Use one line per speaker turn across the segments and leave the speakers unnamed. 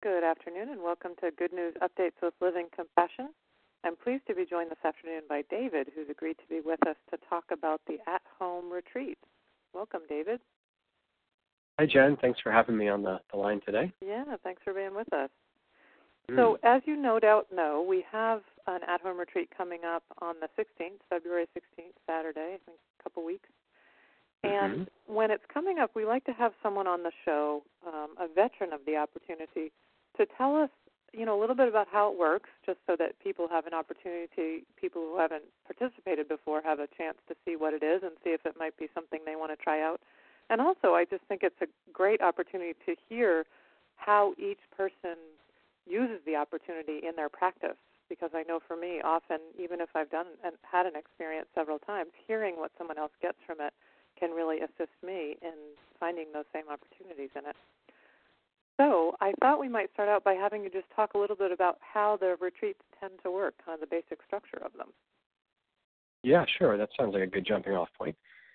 Good afternoon and welcome to Good News Updates with Living Compassion. I'm pleased to be joined this afternoon by David, who's agreed to be with us to talk about the at-home retreat. Welcome, David.
Hi, Jen. Thanks for having me on the line today.
Yeah, thanks for being with us. So as you no doubt know, we have an at-home retreat coming up on the 16th, February 16th, Saturday, I think a couple weeks. And when it's coming up, we like to have someone on the show, a veteran of the opportunity, to tell us, a little bit about how it works, just so that people have an opportunity, people who haven't participated before have a chance to see what it is and see if it might be something they want to try out. And also, I just think it's a great opportunity to hear how each person uses the opportunity in their practice. Because I know for me, often, even if I've done and had an experience several times, hearing what someone else gets from it can really assist me in finding those same opportunities in it. So I thought we might start out by having you just talk a little bit about how the retreats tend to work, kind of the basic structure of them.
Yeah, sure. That sounds like a good jumping off point.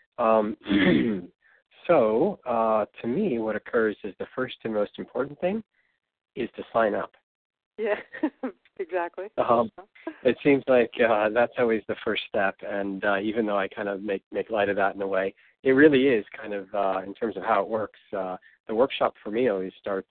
So to me, what occurs is the first and most important thing is to sign up.
Yeah, exactly.
It seems like that's always the first step, and even though I kind of make light of that in a way, it really is kind of, in terms of how it works, the workshop for me always starts,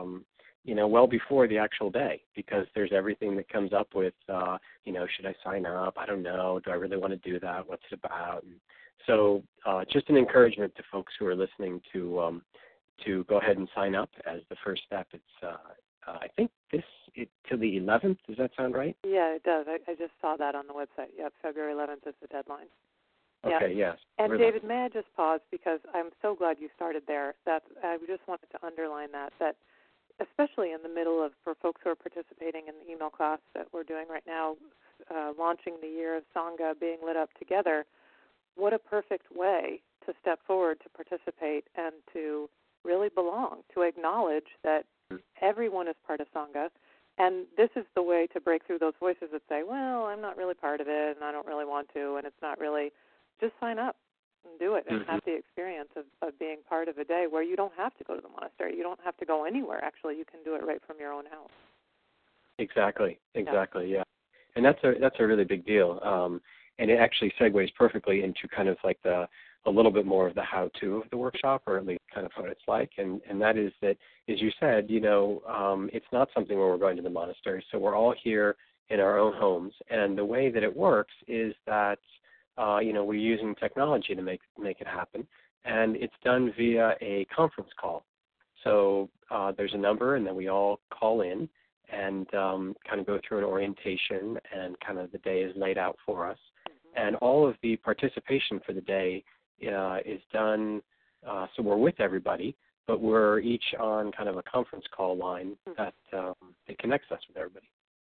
well before the actual day, because there's everything that comes up with, should I sign up? I don't know. Do I really want to do that? What's it about? And so just an encouragement to folks who are listening to go ahead and sign up as the first step. It's I think till the 11th. Does that sound right?
Yeah, it does. I just saw that on the website. Yep, February 11th is the deadline.
Okay, yes.
And
really.
David, may I just pause, because I'm so glad you started there. That I just wanted to underline that especially in the middle of, for folks who are participating in the email class that we're doing right now, launching the year of Sangha being lit up together, what a perfect way to step forward to participate and to really belong, to acknowledge that everyone is part of Sangha. And this is the way to break through those voices that say, well, I'm not really part of it, and I don't really want to, and it's not really. Just sign up and do it and have the experience of being part of a day where you don't have to go to the monastery. You don't have to go anywhere, actually. You can do it right from your own house. Exactly,
yeah. And that's a really big deal. And it actually segues perfectly into kind of like a little bit more of the how-to of the workshop, or at least kind of what it's like. And that is that, as you said, it's not something where we're going to the monastery. So we're all here in our own homes. And the way that it works is that we're using technology to make it happen, and it's done via a conference call. So there's a number, and then we all call in and kind of go through an orientation, and kind of the day is laid out for us. And all of the participation for the day is done, so we're with everybody, but we're each on kind of a conference call line that connects us with everybody.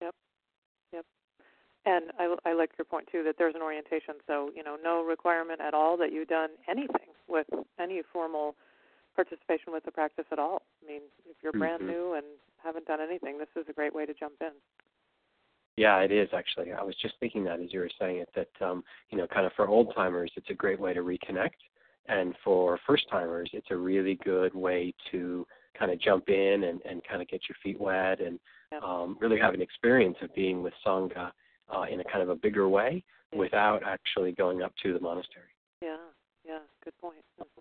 Yep. And I like your point, too, that there's an orientation. So, no requirement at all that you've done anything with any formal participation with the practice at all. I mean, if you're brand new and haven't done anything, this is a great way to jump in.
Yeah, it is, actually. I was just thinking that as you were saying it, that, kind of for old-timers, it's a great way to reconnect. And for first-timers, it's a really good way to kind of jump in and kind of get your feet wet and really have an experience of being with Sangha in a kind of a bigger way without actually going up to the monastery.
Yeah, good point.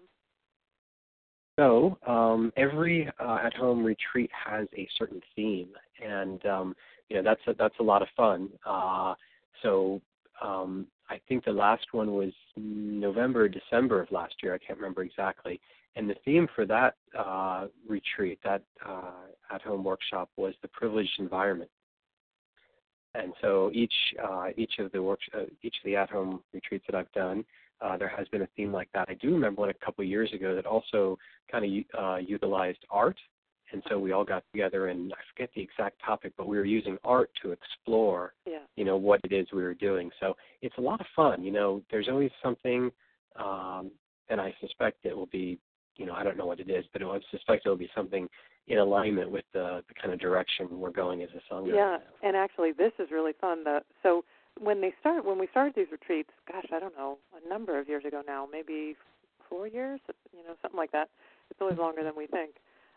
So every at-home retreat has a certain theme, and that's a lot of fun. So I think the last one was November or December of last year. I can't remember exactly. And the theme for that retreat, that at-home workshop, was the privileged environment. And so each of the at-home retreats that I've done, there has been a theme like that. I do remember one a couple of years ago that also kind of utilized art. And so we all got together, and I forget the exact topic, but we were using art to explore, what it is we were doing. So it's a lot of fun. There's always something, and I suspect it will be, I don't know what it is, but I suspect it will be something in alignment with the kind of direction we're going as a Sangha.
Yeah, and actually this is really fun. So when we started these retreats, gosh, I don't know, a number of years ago now, maybe 4 years, something like that. It's always longer than we think.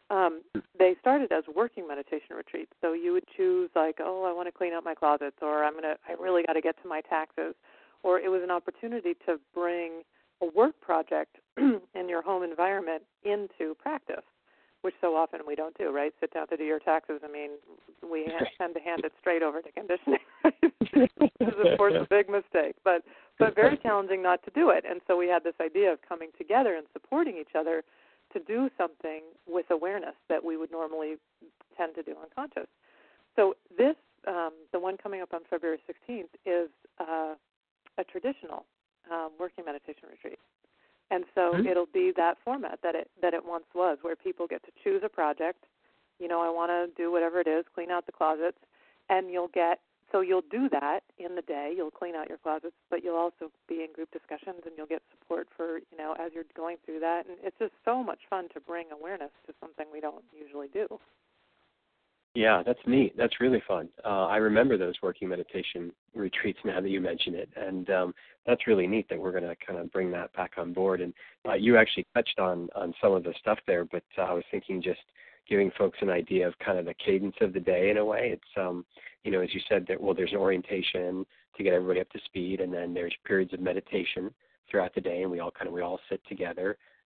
they started as working meditation retreats. So you would choose like, oh, I want to clean up my closets, or I really got to get to my taxes, or it was an opportunity to bring a work project in your home environment into practice, which so often we don't do, right? Sit down to do your taxes. I mean, we tend to hand it straight over to conditioning, right? Which is, of course, a big mistake, but very challenging not to do it. And so we had this idea of coming together and supporting each other to do something with awareness that we would normally tend to do unconscious. So this, the one coming up on February 16th, is a traditional working meditation retreat. And so it'll be that format that it once was, where people get to choose a project. You know, I want to do whatever it is, clean out the closets, and you'll do that in the day. You'll clean out your closets, but you'll also be in group discussions, and you'll get support for, you know, as you're going through that. And it's just so much fun to bring awareness to something we don't usually do.
Yeah, that's neat. That's really fun. I remember those working meditation retreats now that you mention it, and that's really neat that we're going to kind of bring that back on board. And you actually touched on some of the stuff there, but I was thinking just giving folks an idea of kind of the cadence of the day in a way. It's, you know, as you said, there's an orientation to get everybody up to speed, and then there's periods of meditation throughout the day, and we all sit together.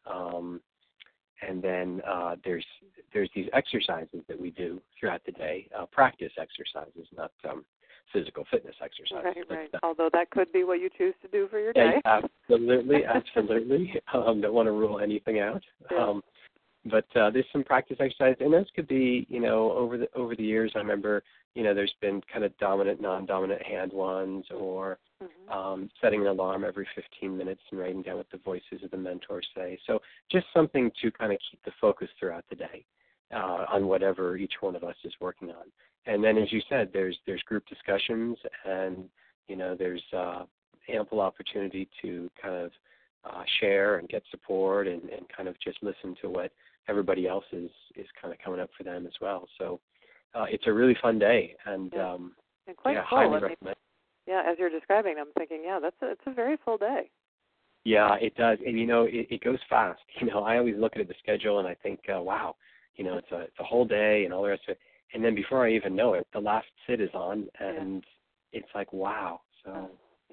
And then there's these exercises that we do throughout the day, practice exercises, not physical fitness exercises.
Right. Although that could be what you choose to do for your day.
Yeah, absolutely. Don't want to rule anything out.
Yeah.
But there's some practice exercises, and those could be, you know, over the years. I remember, you know, there's been kind of dominant, non-dominant hand ones, or setting an alarm every 15 minutes and writing down what the voices of the mentor say. So just something to kind of keep the focus throughout the day on whatever each one of us is working on. And then, as you said, there's group discussions, and, you know, there's ample opportunity to kind of share and get support, and kind of just listen to what everybody else is kind of coming up for them as well. So it's a really fun day, and
quite full.
highly recommend.
Yeah, as you're describing, I'm thinking, it's a very full day.
Yeah, it does, and you know, it goes fast. You know, I always look at the schedule and I think, wow, you know, it's a whole day and all the rest of it, and then before I even know it, the last sit is on, and it's like, wow. So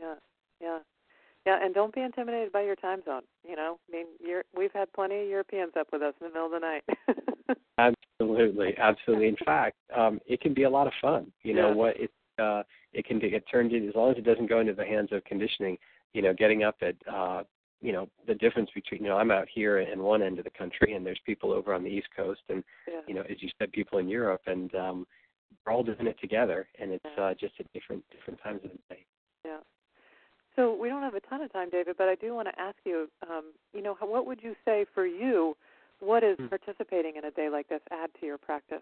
yeah, and don't be intimidated by your time zone. You know, I mean, we've had plenty of Europeans up with us in the middle of the night. Absolutely. In fact, it can be a lot of fun. You know what? It can get turned in, as long as it doesn't go into the hands of conditioning. You know, getting up at you know, the difference between, you know, I'm out here in one end of the country, and there's people over on the East Coast, and you know, as you said, people in Europe, and we're all doing it together, and it's just at different times of the day.
Yeah. So we don't have a ton of time, David, but I do want to ask you, you know, what would you say for you, what does participating in a day like this add to your practice?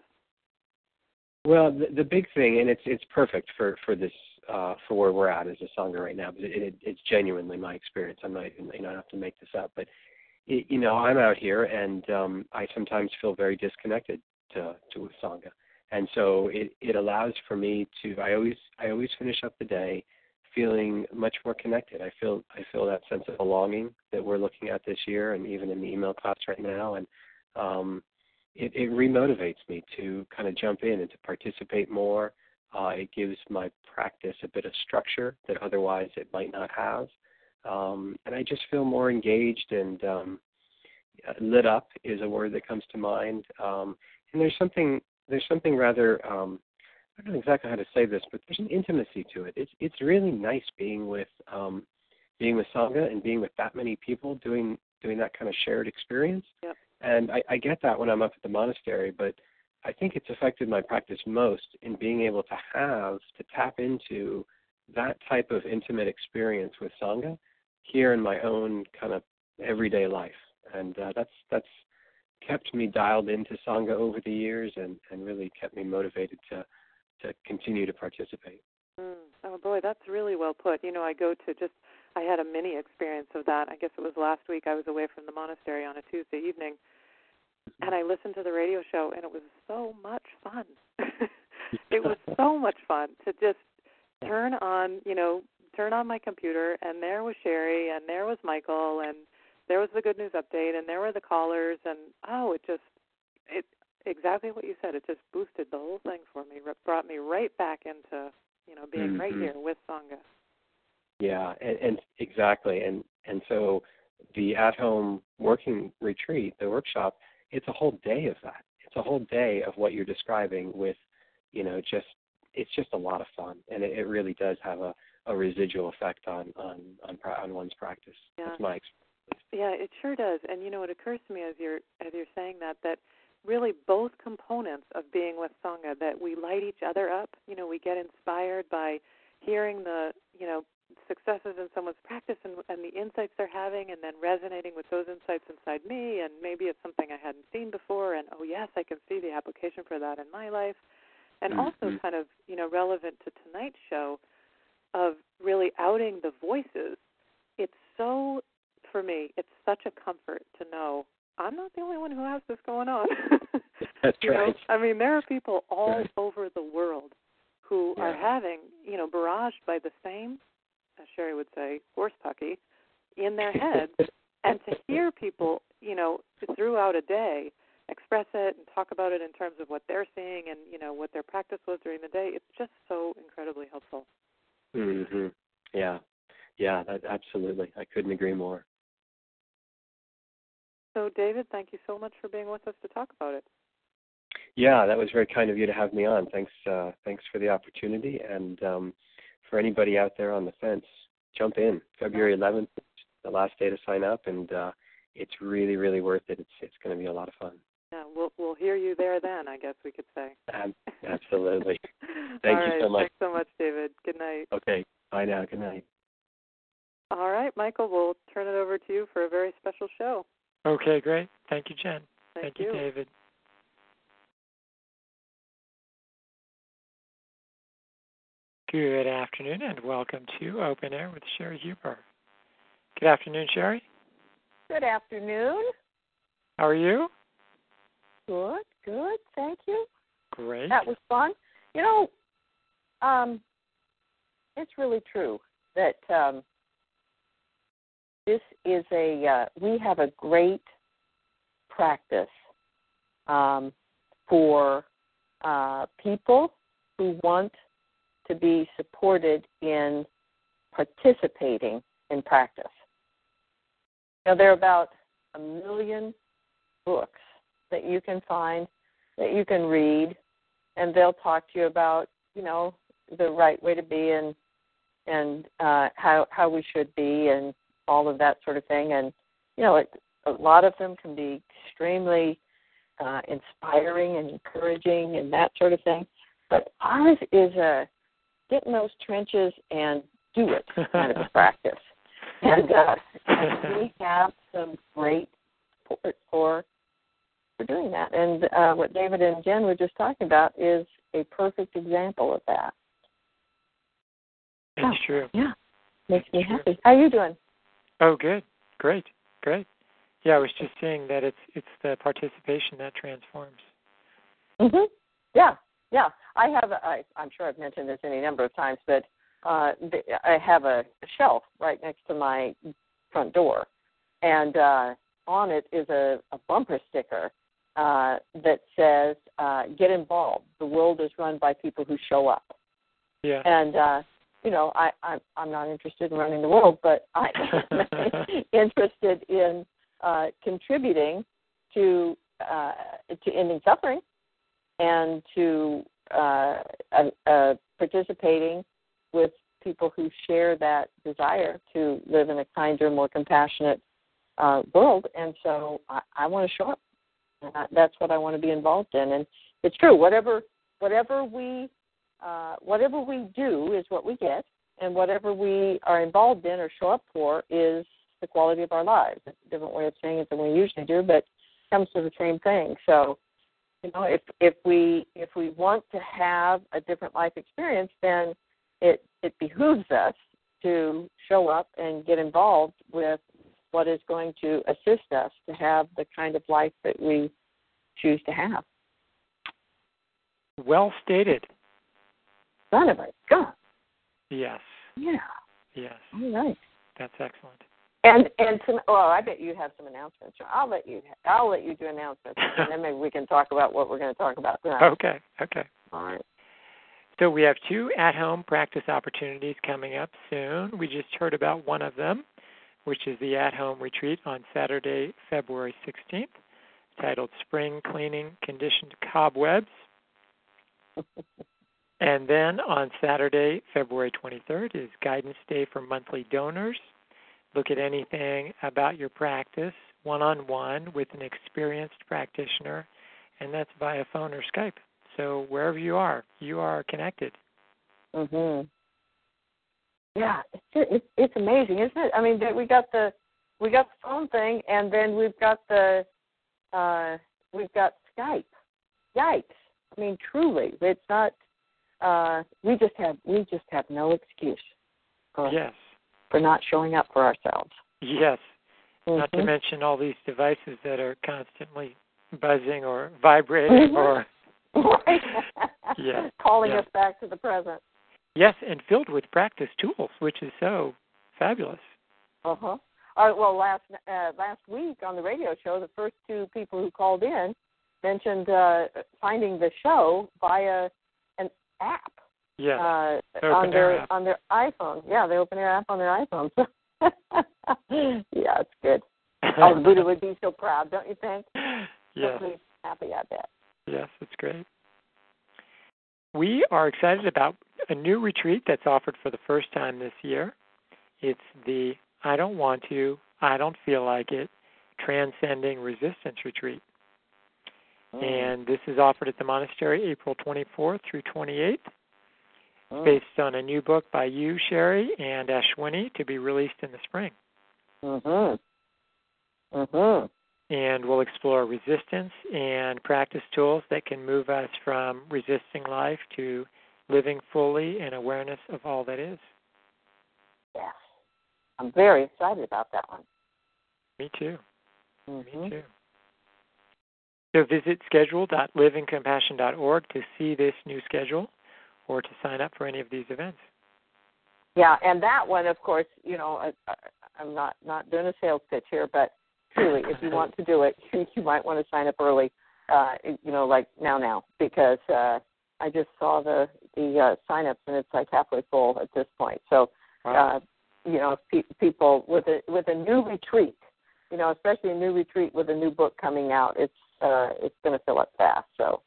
Well, the big thing, and it's perfect for this, for where we're at as a Sangha right now, because it's genuinely my experience. I'm not even, you know, I don't have to make this up, but, you know, I'm out here, and I sometimes feel very disconnected to Sangha. And so it allows for me to, I always finish up the day feeling much more connected. I feel that sense of belonging that we're looking at this year, and even in the email class right now, and it remotivates me to kind of jump in and to participate more. It gives my practice a bit of structure that otherwise it might not have, and I just feel more engaged, and lit up is a word that comes to mind. And there's something rather, I don't know exactly how to say this, but there's an intimacy to it. It's really nice being with Sangha and being with that many people doing that kind of shared experience.
Yep.
And I get that when I'm up at the monastery, but I think it's affected my practice most in being able to tap into that type of intimate experience with Sangha here in my own kind of everyday life. And that's kept me dialed into Sangha over the years, and really kept me motivated to continue to participate.
Oh, boy, that's really well put. You know, I had a mini experience of that. I guess it was last week. I was away from the monastery on a Tuesday evening, and I listened to the radio show, and it was so much fun. It was so much fun to just turn on my computer, and there was Sherry, and there was Michael, and there was the Good News Update, and there were the callers, and exactly what you said. It just boosted the whole thing for me, brought me right back into, being right here with Sangha.
Yeah, and exactly. And so the at-home working retreat, the workshop, it's a whole day of that. It's a whole day of what you're describing with, it's just a lot of fun. And it really does have a residual effect on one's practice.
Yeah.
That's my experience.
Yeah, it sure does. And it occurs to me as you're saying that really both components of being with Sangha, that we light each other up. We get inspired by hearing the successes in someone's practice and the insights they're having, and then resonating with those insights inside me, and maybe it's something I hadn't seen before, and oh yes, I can see the application for that in my life. And also kind of, relevant to tonight's show, of really outing the voices. It's so, for me, it's such a comfort to know I'm not the only one who has this going on.
That's right.
I mean, there are people all over the world who are having, barraged by the same, as Sherry would say, horse pucky in their heads. And to hear people, throughout a day express it and talk about it in terms of what they're seeing and, what their practice was during the day, it's just so incredibly helpful.
Yeah, absolutely. I couldn't agree more.
So, David, thank you so much for being with us to talk about it.
Yeah, that was very kind of you to have me on. Thanks for the opportunity. And for anybody out there on the fence, jump in. February 11th, the last day to sign up, and it's really, really worth it. It's going to be a lot of fun.
Yeah, we'll hear you there then, I guess we could say.
Absolutely. Thank you so much.
Thanks so much, David. Good night.
Okay. Bye now. Good night.
All right, Michael, we'll turn it over to you for a very special show.
Okay, great. Thank you, Jen.
Thank
you, David. Good afternoon, and welcome to Open Air with Sherry Huber. Good afternoon, Sherry.
Good afternoon.
How are you?
Good. Thank you.
Great.
That was fun. It's really true that this is we have a great practice for people who want to be supported in participating in practice. There are about 1 million books that you can find, that you can read, and they'll talk to you about, the right way to be and how we should be and all of that sort of thing. And, a lot of them can be extremely inspiring and encouraging and that sort of thing. But ours is a get in those trenches and do it kind of a practice. And we have some great support for doing that. And what David and Jen were just talking about is a perfect example of that.
It's true.
Yeah, makes me happy. How are you doing?
Oh, good. Great. Yeah, I was just saying that it's the participation that transforms.
Yeah. I'm sure I've mentioned this any number of times, but I have a shelf right next to my front door, and on it is a bumper sticker that says, "Get involved. The world is run by people who show up."
Yeah.
And I'm not interested in running the world, but I'm interested in contributing to ending suffering and to participating with people who share that desire to live in a kinder, more compassionate world. And so I want to show up. That's what I want to be involved in. And it's true. Whatever we do is what we get, and whatever we are involved in or show up for is the quality of our lives. It's a different way of saying it than we usually do, but it comes to the same thing. So, if we want to have a different life experience, then it behooves us to show up and get involved with what is going to assist us to have the kind of life that we choose to have.
Well stated.
Son of a gun.
Yes.
Yeah.
Yes.
All right.
That's excellent.
And some, I bet you have some announcements. I'll let you do announcements, and then maybe we can talk about what we're going to talk about tonight.
Okay.
All right.
So we have 2 at-home practice opportunities coming up soon. We just heard about one of them, which is the at-home retreat on Saturday, February 16th, titled Spring Cleaning Conditioned Cobwebs. And then on Saturday, February 23rd, is Guidance Day for Monthly Donors. Look at anything about your practice one-on-one with an experienced practitioner, and that's via phone or Skype. So wherever you are connected.
Mhm. Yeah, it's amazing, isn't it? I mean, we got the phone thing, and then we've got Skype. Yikes! I mean, truly, it's not. We just have no excuse for not showing up for ourselves.
Yes. Mm-hmm. Not to mention all these devices that are constantly buzzing or vibrating or
calling us back to the present.
Yes, and filled with practice tools, which is so fabulous.
Uh-huh. All right, well, last week on the radio show, the first 2 people who called in mentioned finding the show via an app.
Yes.
On their iPhone. Yeah, the Open Air app on their iPhone. Yeah, it's good. Oh, Buddha would be so proud, don't you think?
Yes.
So happy, I bet.
Yes, it's great. We are excited about a new retreat that's offered for the first time this year. It's the I Don't Want to, I Don't Feel Like It, Transcending Resistance Retreat. And this is offered at the monastery April 24th through 28th. It's based on a new book by you, Sherry, and Ashwini to be released in the spring. And we'll explore resistance and practice tools that can move us from resisting life to living fully in awareness of all that is.
Yes. I'm very excited about that one.
Me too. Me too. So visit schedule.livingcompassion.org to see this new schedule or to sign up for any of these events.
Yeah, and that one, of course, I'm not doing a sales pitch here, but truly, if you want to do it, you might want to sign up early, like now, because I just saw the sign-ups, and it's like halfway full at this point. So, people with a new retreat, especially a new retreat with a new book coming out, it's going to fill up fast. So,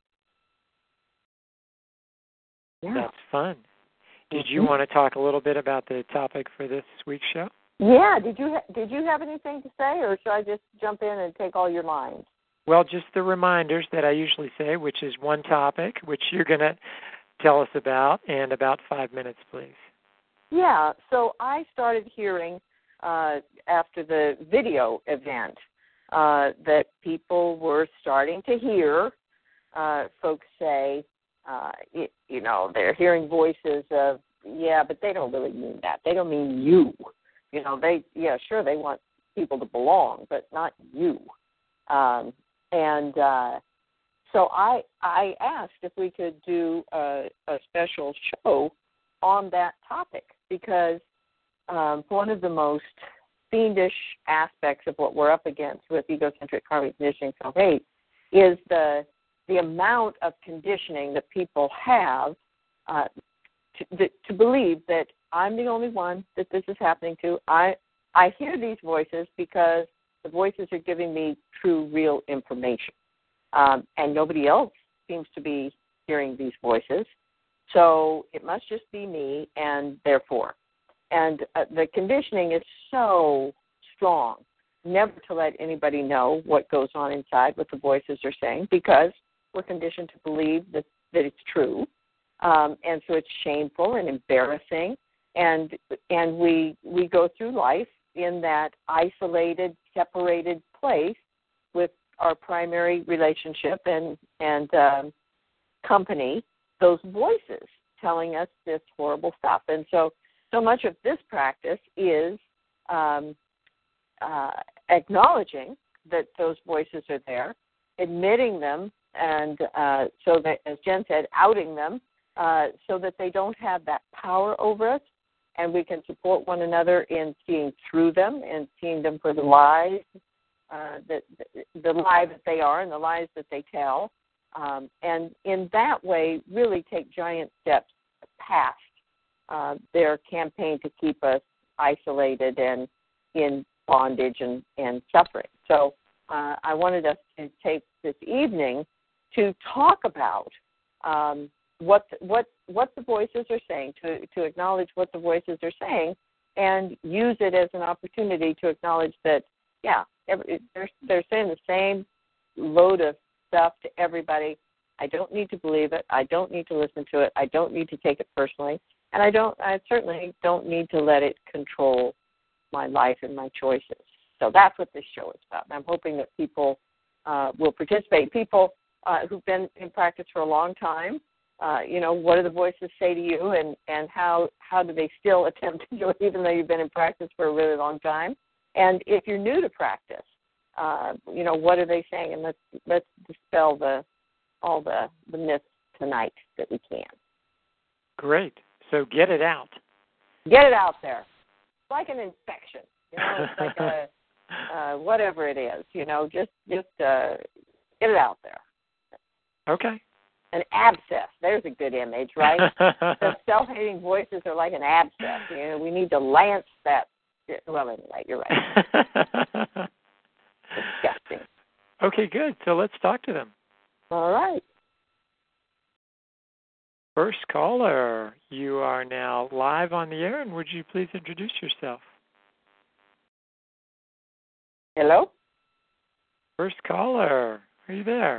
yeah.
That's fun. Did you want to talk a little bit about the topic for this week's show?
Yeah. Did you have anything to say, or should I just jump in and take all your lines?
Well, just the reminders that I usually say, which is one topic, which you're going to tell us about, and about 5 minutes, please.
Yeah. So I started hearing after the video event that people were starting to hear folks say, they're hearing voices of, but they don't really mean that. They don't mean you. They want people to belong, but not you. So I asked if we could do a special show on that topic, because one of the most fiendish aspects of what we're up against with egocentric karmic conditioning self-hate is the amount of conditioning that people have to believe that I'm the only one that this is happening to. I hear these voices because the voices are giving me true, real information. And nobody else seems to be hearing these voices. So it must just be me, and therefore. And the conditioning is so strong, never to let anybody know what goes on inside, what the voices are saying, because we're conditioned to believe that it's true. And so it's shameful and embarrassing. And we go through life in that isolated, separated place with our primary relationship and company, those voices telling us this horrible stuff. And so much of this practice is acknowledging that those voices are there, admitting them, and so that, as Jen said, outing them, so that they don't have that power over us, and we can support one another in seeing through them and seeing them for the lies, the lie that they are and the lies that they tell. And in that way, really take giant steps past their campaign to keep us isolated and in bondage and suffering. So I wanted us to take this evening to talk about what the voices are saying, to acknowledge what the voices are saying, and use it as an opportunity to acknowledge that, they're saying the same load of stuff to everybody. I don't need to believe it. I don't need to listen to it. I don't need to take it personally. And I certainly don't need to let it control my life and my choices. So that's what this show is about. And I'm hoping that people will participate. People who've been in practice for a long time, what do the voices say to you, and how do they still attempt to do it even though you've been in practice for a really long time? And if you're new to practice, what are they saying? And let's dispel all the myths tonight that we can.
Great. So get it out.
Get it out there. It's like an infection. It's like a whatever it is. Just get it out there.
Okay.
An abscess. There's a good image, right? The self-hating voices are like an abscess. We need to lance that. Well, anyway, you're right. Disgusting.
Okay, good. So let's talk to them.
All right.
First caller, you are now live on the air, and would you please introduce yourself?
Hello?
First caller, are you there?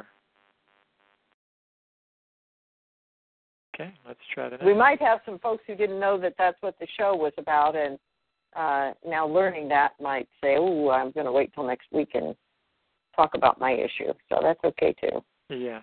Okay, let's try the next.
We might have some folks who didn't know that that's what the show was about, and now learning that might say, oh, I'm going to wait till next week and talk about my issue. So that's okay, too.
Yes.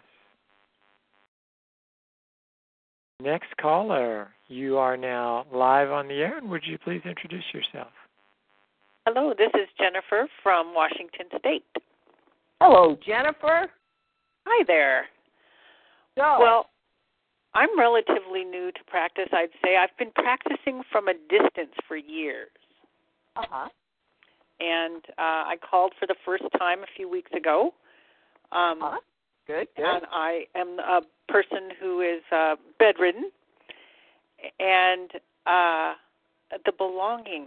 Next caller, you are now live on the air, and would you please introduce yourself?
Hello, this is Jennifer from Washington State.
Hello, Jennifer.
Hi there.
So,
well, I'm relatively new to practice, I'd say. I've been practicing from a distance for years.
Uh-huh.
And I called for the first time a few weeks ago.
Uh-huh. Good.
And I am a person who is bedridden. And the belonging,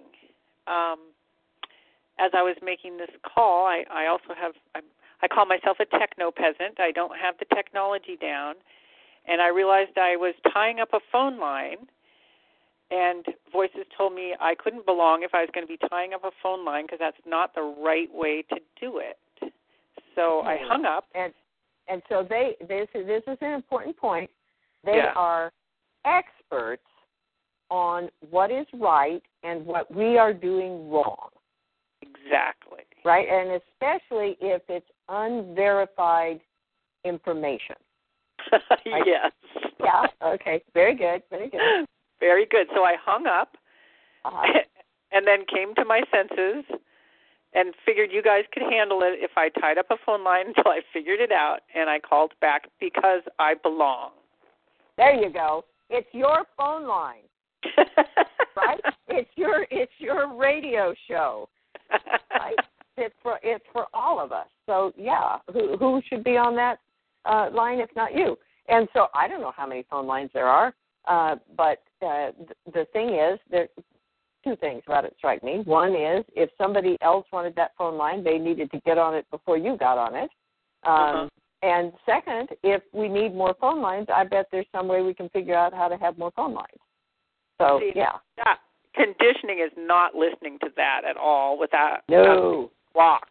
as I was making this call, I also have, I call myself a techno-peasant. I don't have the technology down. And I realized I was tying up a phone line, and voices told me I couldn't belong if I was going to be tying up a phone line because that's not the right way to do it. So I hung up.
And so this is an important point. They are experts on what is right and what we are doing wrong.
Exactly.
Right? And especially if it's unverified information. Right?
Yes.
Yeah, okay. Very good.
Very good. So I hung up
uh-huh.
and then came to my senses and figured you guys could handle it if I tied up a phone line until I figured it out, and I called back because I belong.
There you go. It's your phone line. Right? It's your radio show. Right? It's for all of us. So yeah, who should be on that line if not you? And so I don't know how many phone lines there are, but the thing is, there two things about it strike me. One is if somebody else wanted that phone line, they needed to get on it before you got on it. And second, if we need more phone lines, I bet there's some way we can figure out how to have more phone lines. So, yeah.
Conditioning is not listening to that at all without block.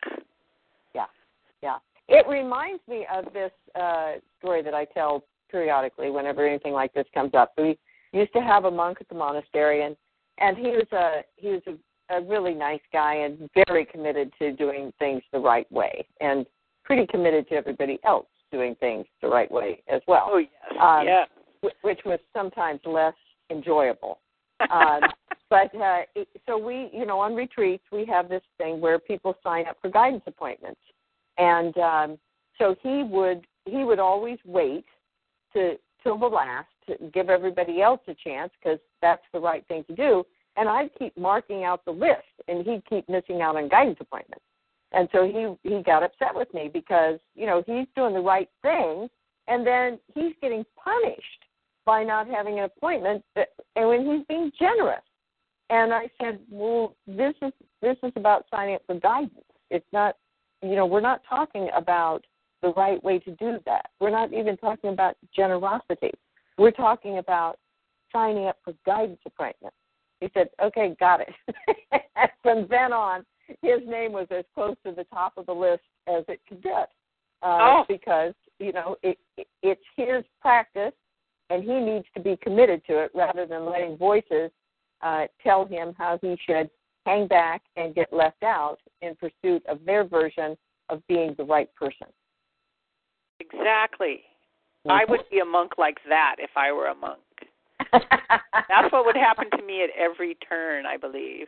Yeah.
It reminds me of this story that I tell periodically whenever anything like this comes up. We used to have a monk at the monastery, and he was a really nice guy and very committed to doing things the right way, and pretty committed to everybody else doing things the right way as well.
Oh, yes.
Which was sometimes less enjoyable. But so we, on retreats, we have this thing where people sign up for guidance appointments. And so he would always wait till the last to give everybody else a chance because that's the right thing to do. And I'd keep marking out the list, and he'd keep missing out on guidance appointments. And so he got upset with me because, he's doing the right thing, and then he's getting punished by not having an appointment, and when he's being generous. And I said, well, this is about signing up for guidance. It's not, we're not talking about the right way to do that. We're not even talking about generosity. We're talking about signing up for guidance appointments. He said, okay, got it. From then on, his name was as close to the top of the list as it could get because, it's his practice, and he needs to be committed to it rather than letting voices tell him how he should hang back and get left out in pursuit of their version of being the right person.
Exactly. Mm-hmm. I would be a monk like that if I were a monk. That's what would happen to me at every turn, I believe.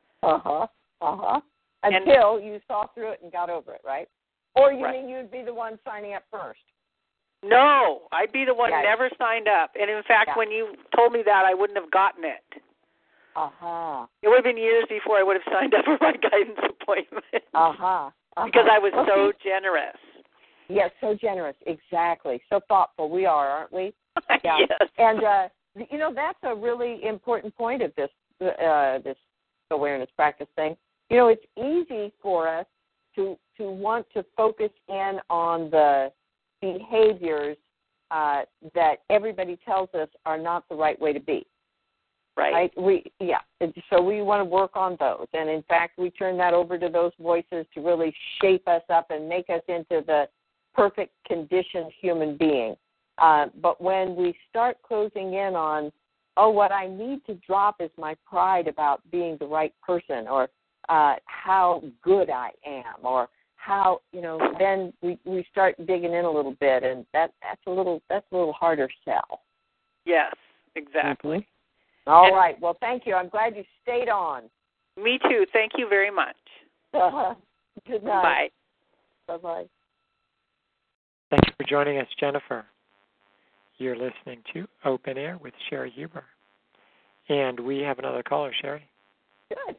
Until you saw through it and got over it, right? Or you mean you'd be the one signing up first?
No, I'd be the one never signed up. And in fact, when you told me that, I wouldn't have gotten it. It would have been years before I would have signed up for my guidance appointment. Because I was so generous.
Yes, so generous. Exactly. So thoughtful we are, aren't we? Yeah.
Yes.
And, that's a really important point of this awareness practice thing. It's easy for us to want to focus in on the behaviors that everybody tells us are not the right way to be.
Right.
So we want to work on those. And, in fact, we turn that over to those voices to really shape us up and make us into the perfect conditioned human being. But when we start closing in on, what I need to drop is my pride about being the right person, or how good I am, or how, then we start digging in a little bit, and that's a little harder sell.
Yes, exactly.
Mm-hmm. All right. Well, thank you. I'm glad you stayed on.
Me too. Thank you very much.
Good night.
Bye.
Bye-bye.
Thank you for joining us, Jennifer. You're listening to Open Air with Sherry Huber. And we have another caller, Sherry.
Good.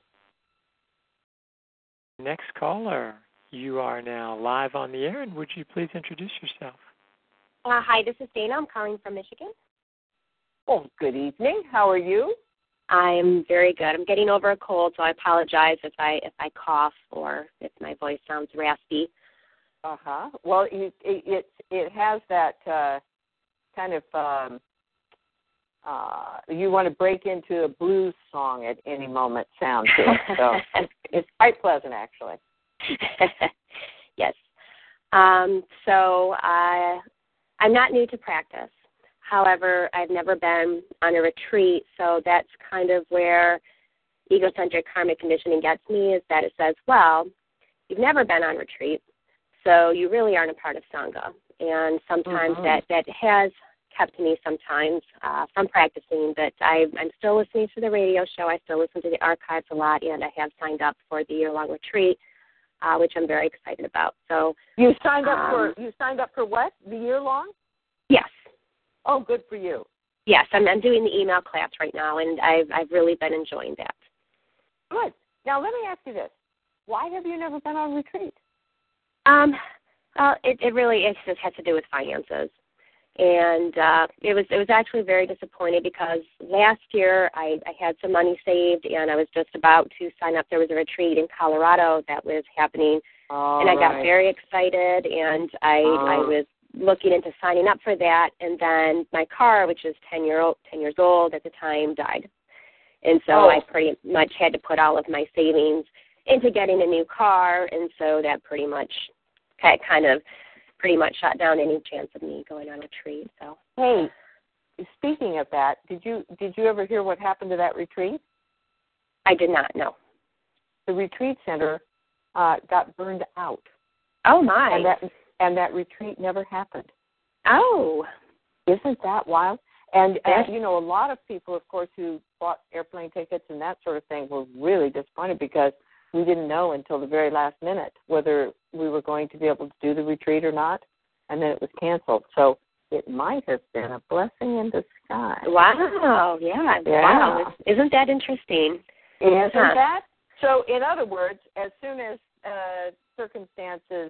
Next caller, you are now live on the air, and would you please introduce yourself?
Hi, this is Dana. I'm calling from Michigan.
Oh, good evening. How are you?
I'm very good. I'm getting over a cold, so I apologize if I cough or if my voice sounds raspy.
Well, it has that kind of you want to break into a blues song at any moment sound to it. So it's quite pleasant, actually.
Yes. So I'm not new to practice. However, I've never been on a retreat, so that's kind of where egocentric karmic conditioning gets me, is that it says, well, you've never been on retreat, so you really aren't a part of Sangha. And sometimes that has kept me sometimes from practicing, but I'm still listening to the radio show. I still listen to the archives a lot, and I have signed up for the year-long retreat, which I'm very excited about. So
you signed up for what? The year-long?
Yes.
Oh, good for you.
Yes, I'm doing the email class right now, and I've really been enjoying that.
Good. Now let me ask you this: why have you never been on retreat?
It just has to do with finances, and it was actually very disappointing because last year I had some money saved, and I was just about to sign up. There was a retreat in Colorado that was happening, and I got very excited, and I was looking into signing up for that, and then my car, which is 10 years old at the time, died. And so I pretty much had to put all of my savings into getting a new car, and so that pretty much shut down any chance of me going on a retreat. So
hey, speaking of that, did you ever hear what happened to that retreat?
I did not know.
The retreat center got burned out.
Oh my!
And that retreat never happened.
Oh.
Isn't that wild? And a lot of people, of course, who bought airplane tickets and that sort of thing were really disappointed because we didn't know until the very last minute whether we were going to be able to do the retreat or not, and then it was canceled. So it might have been a blessing in disguise.
Wow, yeah. Wow. Isn't that interesting?
Isn't that? So, in other words, as soon as circumstances,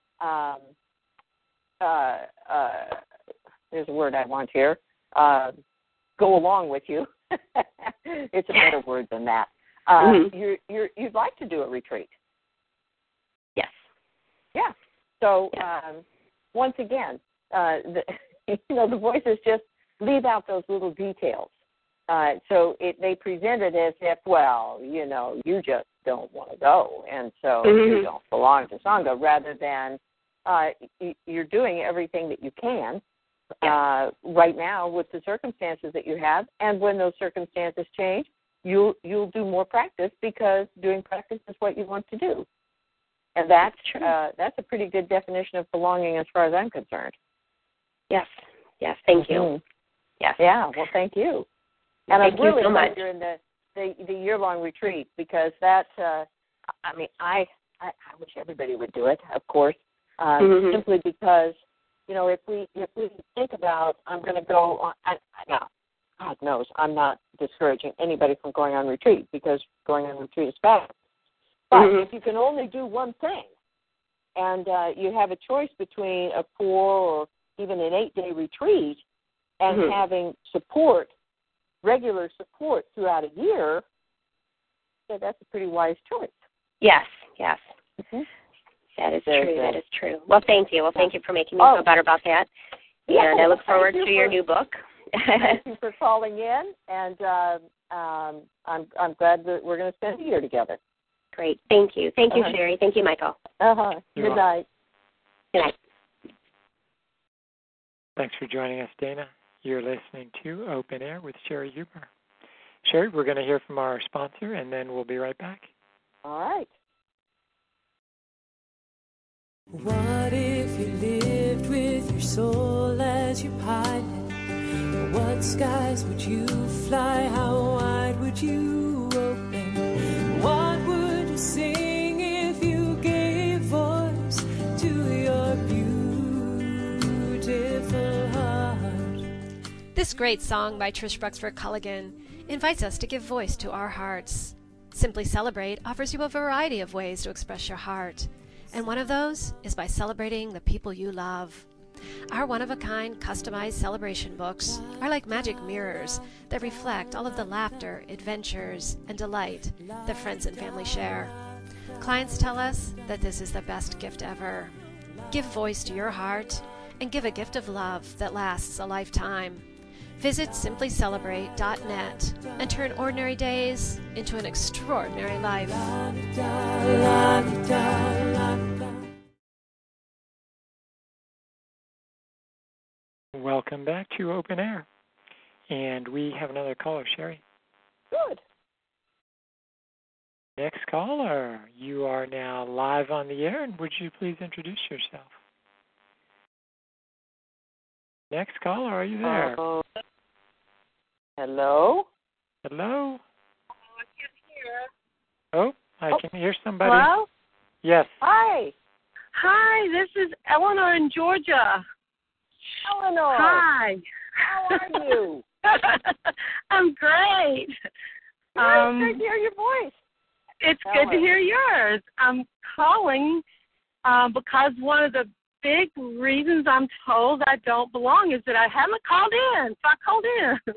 there's a word I want here, go along with you. It's a better word than that. You'd like to do a retreat.
Yes.
Yeah. So once again, the voices just leave out those little details. So they present it as if, you just don't want to go, and so you don't belong to Sangha, rather than you're doing everything that you can right now with the circumstances that you have, and when those circumstances change, you'll do more practice, because doing practice is what you want to do. And that's a pretty good definition of belonging as far as I'm concerned.
Yes. Yes. Thank you. Yes.
Yeah. Well, thank you. And
thank
I'm really
you so
glad
much.
you're in the year-long retreat, because that's, I wish everybody would do it, of course, simply because, if we think about, I'm going to go on, now, God knows, I'm not discouraging anybody from going on retreat, because going on retreat is fabulous. But if you can only do one thing, and you have a choice between a 4 or even an 8-day retreat and having regular support throughout a year, that's a pretty wise choice.
Yes. That is true. That is true. Well, thank you. Well, thank you for making me feel better about that. And I look forward to your new book.
Thank you for calling in, and I'm glad that we're going to spend a year together.
Great. Thank you. Thank you, Sherry. Thank you, Michael.
Good night.
Good night.
Thanks for joining us, Dana. You're listening to Open Air with Sherry Huber. Sherry, we're going to hear from our sponsor, and then we'll be right back.
All right.
What if you lived with your soul as your pilot? What skies would you fly? How wide would you open? What would you sing if you gave voice to your beautiful heart?
This great song by Trish Bruxford Culligan invites us to give voice to our hearts. Simply Celebrate offers you a variety of ways to express your heart, and one of those is by celebrating the people you love. Our one-of-a-kind customized celebration books are like magic mirrors that reflect all of the laughter, adventures, and delight that friends and family share. Clients tell us that this is the best gift ever. Give voice to your heart and give a gift of love that lasts a lifetime. Visit simplycelebrate.net and turn ordinary days into an extraordinary life.
Welcome back to Open Air. And we have another caller, Sherry.
Good.
Next caller, you are now live on the air, and would you please introduce yourself? Next caller, are you there?
Hello?
Hello?
I can hear.
Oh, I can hear somebody.
Hello?
Yes.
Hi.
Hi, this is Eleanor in Georgia.
Eleanor.
Hi.
How are you?
I'm great.
Good to hear your voice.
It's good to hear yours. I'm calling because one of the big reasons I'm told I don't belong is that I haven't called in. So I called in.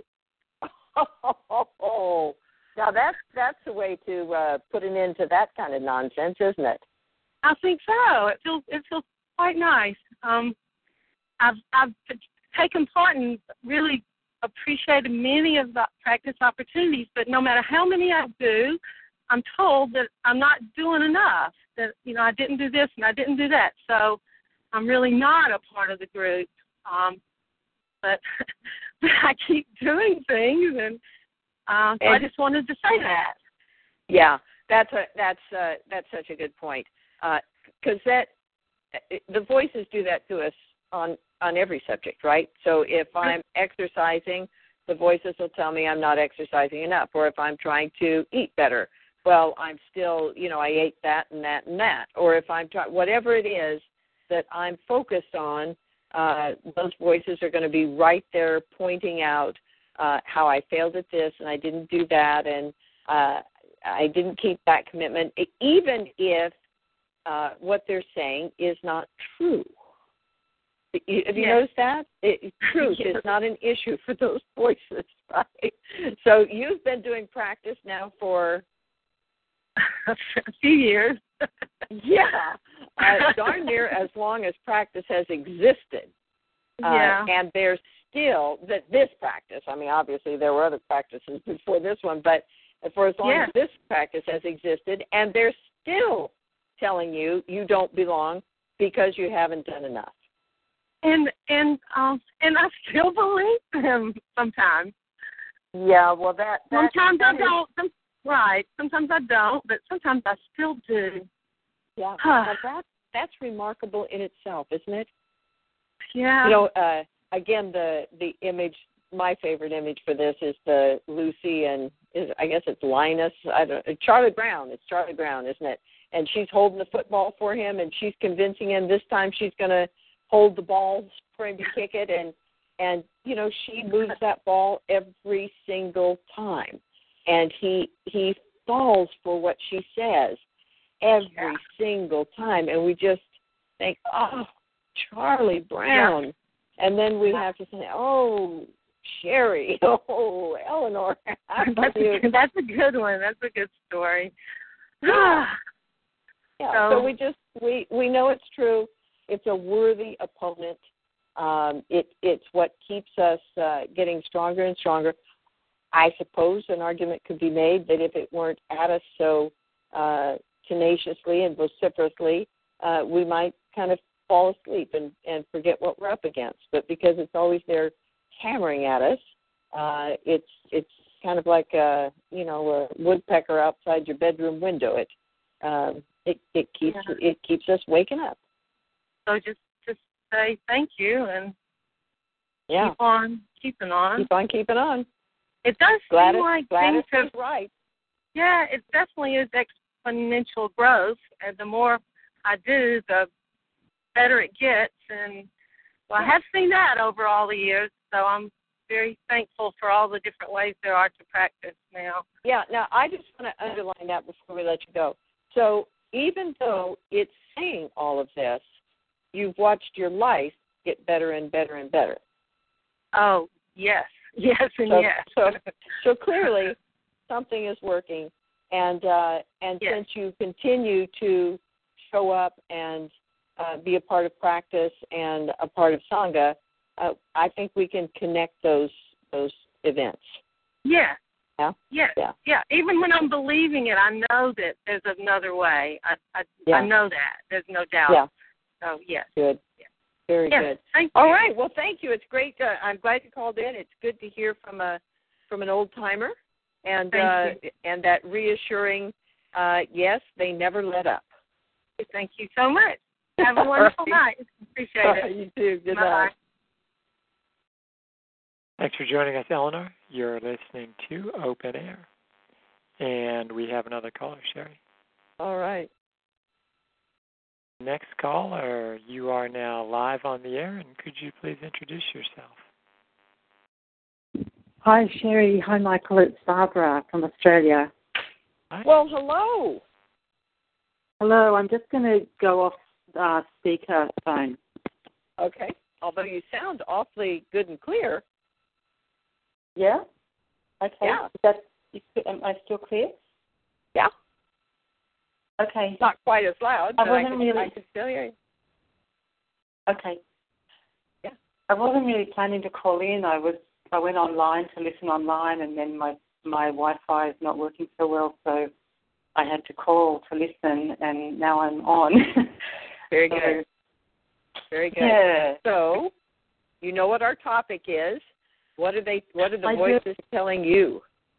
Oh, now that's the way to put an end to that kind of nonsense, isn't it?
I think so. It feels quite nice. I've taken part and really appreciated many of the practice opportunities, but no matter how many I do, I'm told that I'm not doing enough. That I didn't do this and I didn't do that, so I'm really not a part of the group. But I keep doing things, and so I just wanted to say that.
Yeah, that's such a good point, because the voices do that to us on every subject, right? So if I'm exercising, the voices will tell me I'm not exercising enough, or if I'm trying to eat better, well, I'm still, I ate that and that and that, or if I'm whatever it is that I'm focused on, those voices are going to be right there pointing out how I failed at this and I didn't do that and I didn't keep that commitment, even if what they're saying is not true. Have you noticed that? Truth is not an issue for those voices, right? So you've been doing practice now for
a few years.
Darn near as long as practice has existed. And there's still this practice. I mean, obviously there were other practices before this one, but for as long as this practice has existed, and they're still telling you you don't belong because you haven't done enough.
And I still believe them sometimes.
Yeah, well, that
sometimes I don't. Right, sometimes I don't, but sometimes I still do.
Yeah, that's remarkable in itself, isn't it?
Yeah.
You know, again, the image, my favorite image for this is the Lucy and I guess it's Linus. Charlie Brown. It's Charlie Brown, isn't it? And she's holding the football for him, and she's convincing him this time she's going to hold the ball for him to kick it, and you know, she moves that ball every single time, and he falls for what she says every single time, and we just think, oh, Charlie Brown, and then we have to say, oh, Sherry, oh, Eleanor.
That's a good one. That's a good story.
So we know it's true. It's a worthy opponent. It's what keeps us getting stronger and stronger. I suppose an argument could be made that if it weren't at us so tenaciously and vociferously, we might kind of fall asleep and forget what we're up against. But because it's always there hammering at us, it's kind of like a woodpecker outside your bedroom window. It keeps us waking up.
So just say thank you and keep on keeping on.
Keep on keeping on.
It does seem like
Gladys
things
is right.
Yeah, it definitely is exponential growth, and the more I do, the better it gets. And I have seen that over all the years, so I'm very thankful for all the different ways there are to practice now.
Yeah, now I just want to underline that before we let you go. So even though it's saying all of this, you've watched your life get better and better and better.
Oh, yes. Yes and yes.
So clearly something is working, and since you continue to show up and be a part of practice and a part of Sangha, I think we can connect those events.
Yeah.
Yeah?
Yeah. Even when I'm believing it, I know that there's another way. I know that. There's no doubt.
Yeah.
So, yes.
Good. Yeah. Very good.
Thank you.
All right. Well, thank you. It's great. I'm glad you called in. It's good to hear from an old timer, and that reassuring, yes, they never let up.
Thank you so much. Have a wonderful night. Appreciate it.
You too. Good
Bye-bye.
night.
Thanks for joining us, Eleanor. You're listening to Open Air. And we have another caller, Sherry.
All right.
Next caller, you are now live on the air, and could you please introduce yourself?
Hi, Sherry. Hi, Michael. It's Barbara from Australia.
Hi.
Well, hello.
Hello. I'm just going to go off speaker phone.
Okay. Although you sound awfully good and clear.
Yeah? Okay.
Yeah.
Am I still clear?
Yeah.
Okay.
Not quite as loud, but I can still hear you.
Okay.
Yeah.
I wasn't really planning to call in. I went online to listen online, and then my Wi-Fi is not working so well, so I had to call to listen, and now I'm on.
Very good. Very good.
Yeah.
So, you know what our topic is. What are the voices telling you?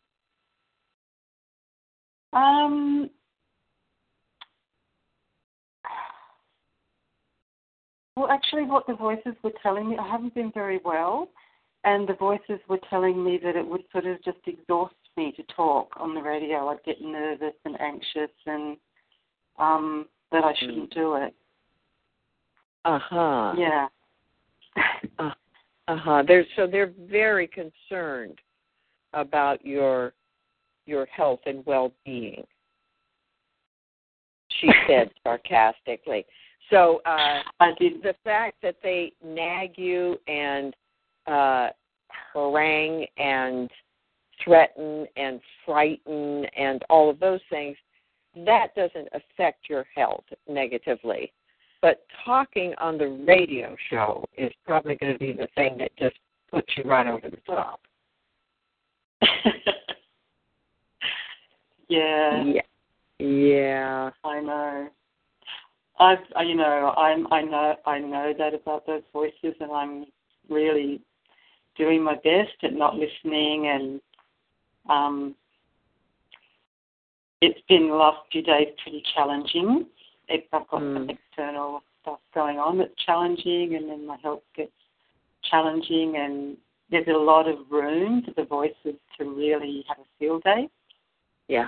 Well, actually, what the voices were telling me, I haven't been very well, and the voices were telling me that it would sort of just exhaust me to talk on the radio. I'd get nervous and anxious, and that I shouldn't do it.
Uh-huh.
Yeah.
They're very concerned about your health and well-being, she said sarcastically. So the fact that they nag you and harangue and threaten and frighten and all of those things, that doesn't affect your health negatively. But talking on the radio show is probably going to be the thing that just puts you right over the top.
Yeah.
I
know. I know that about those voices, and I'm really doing my best at not listening. And it's been the last few days pretty challenging. I've got some external stuff going on that's challenging, and then my health gets challenging, and there's a lot of room for the voices to really have a field day.
Yeah.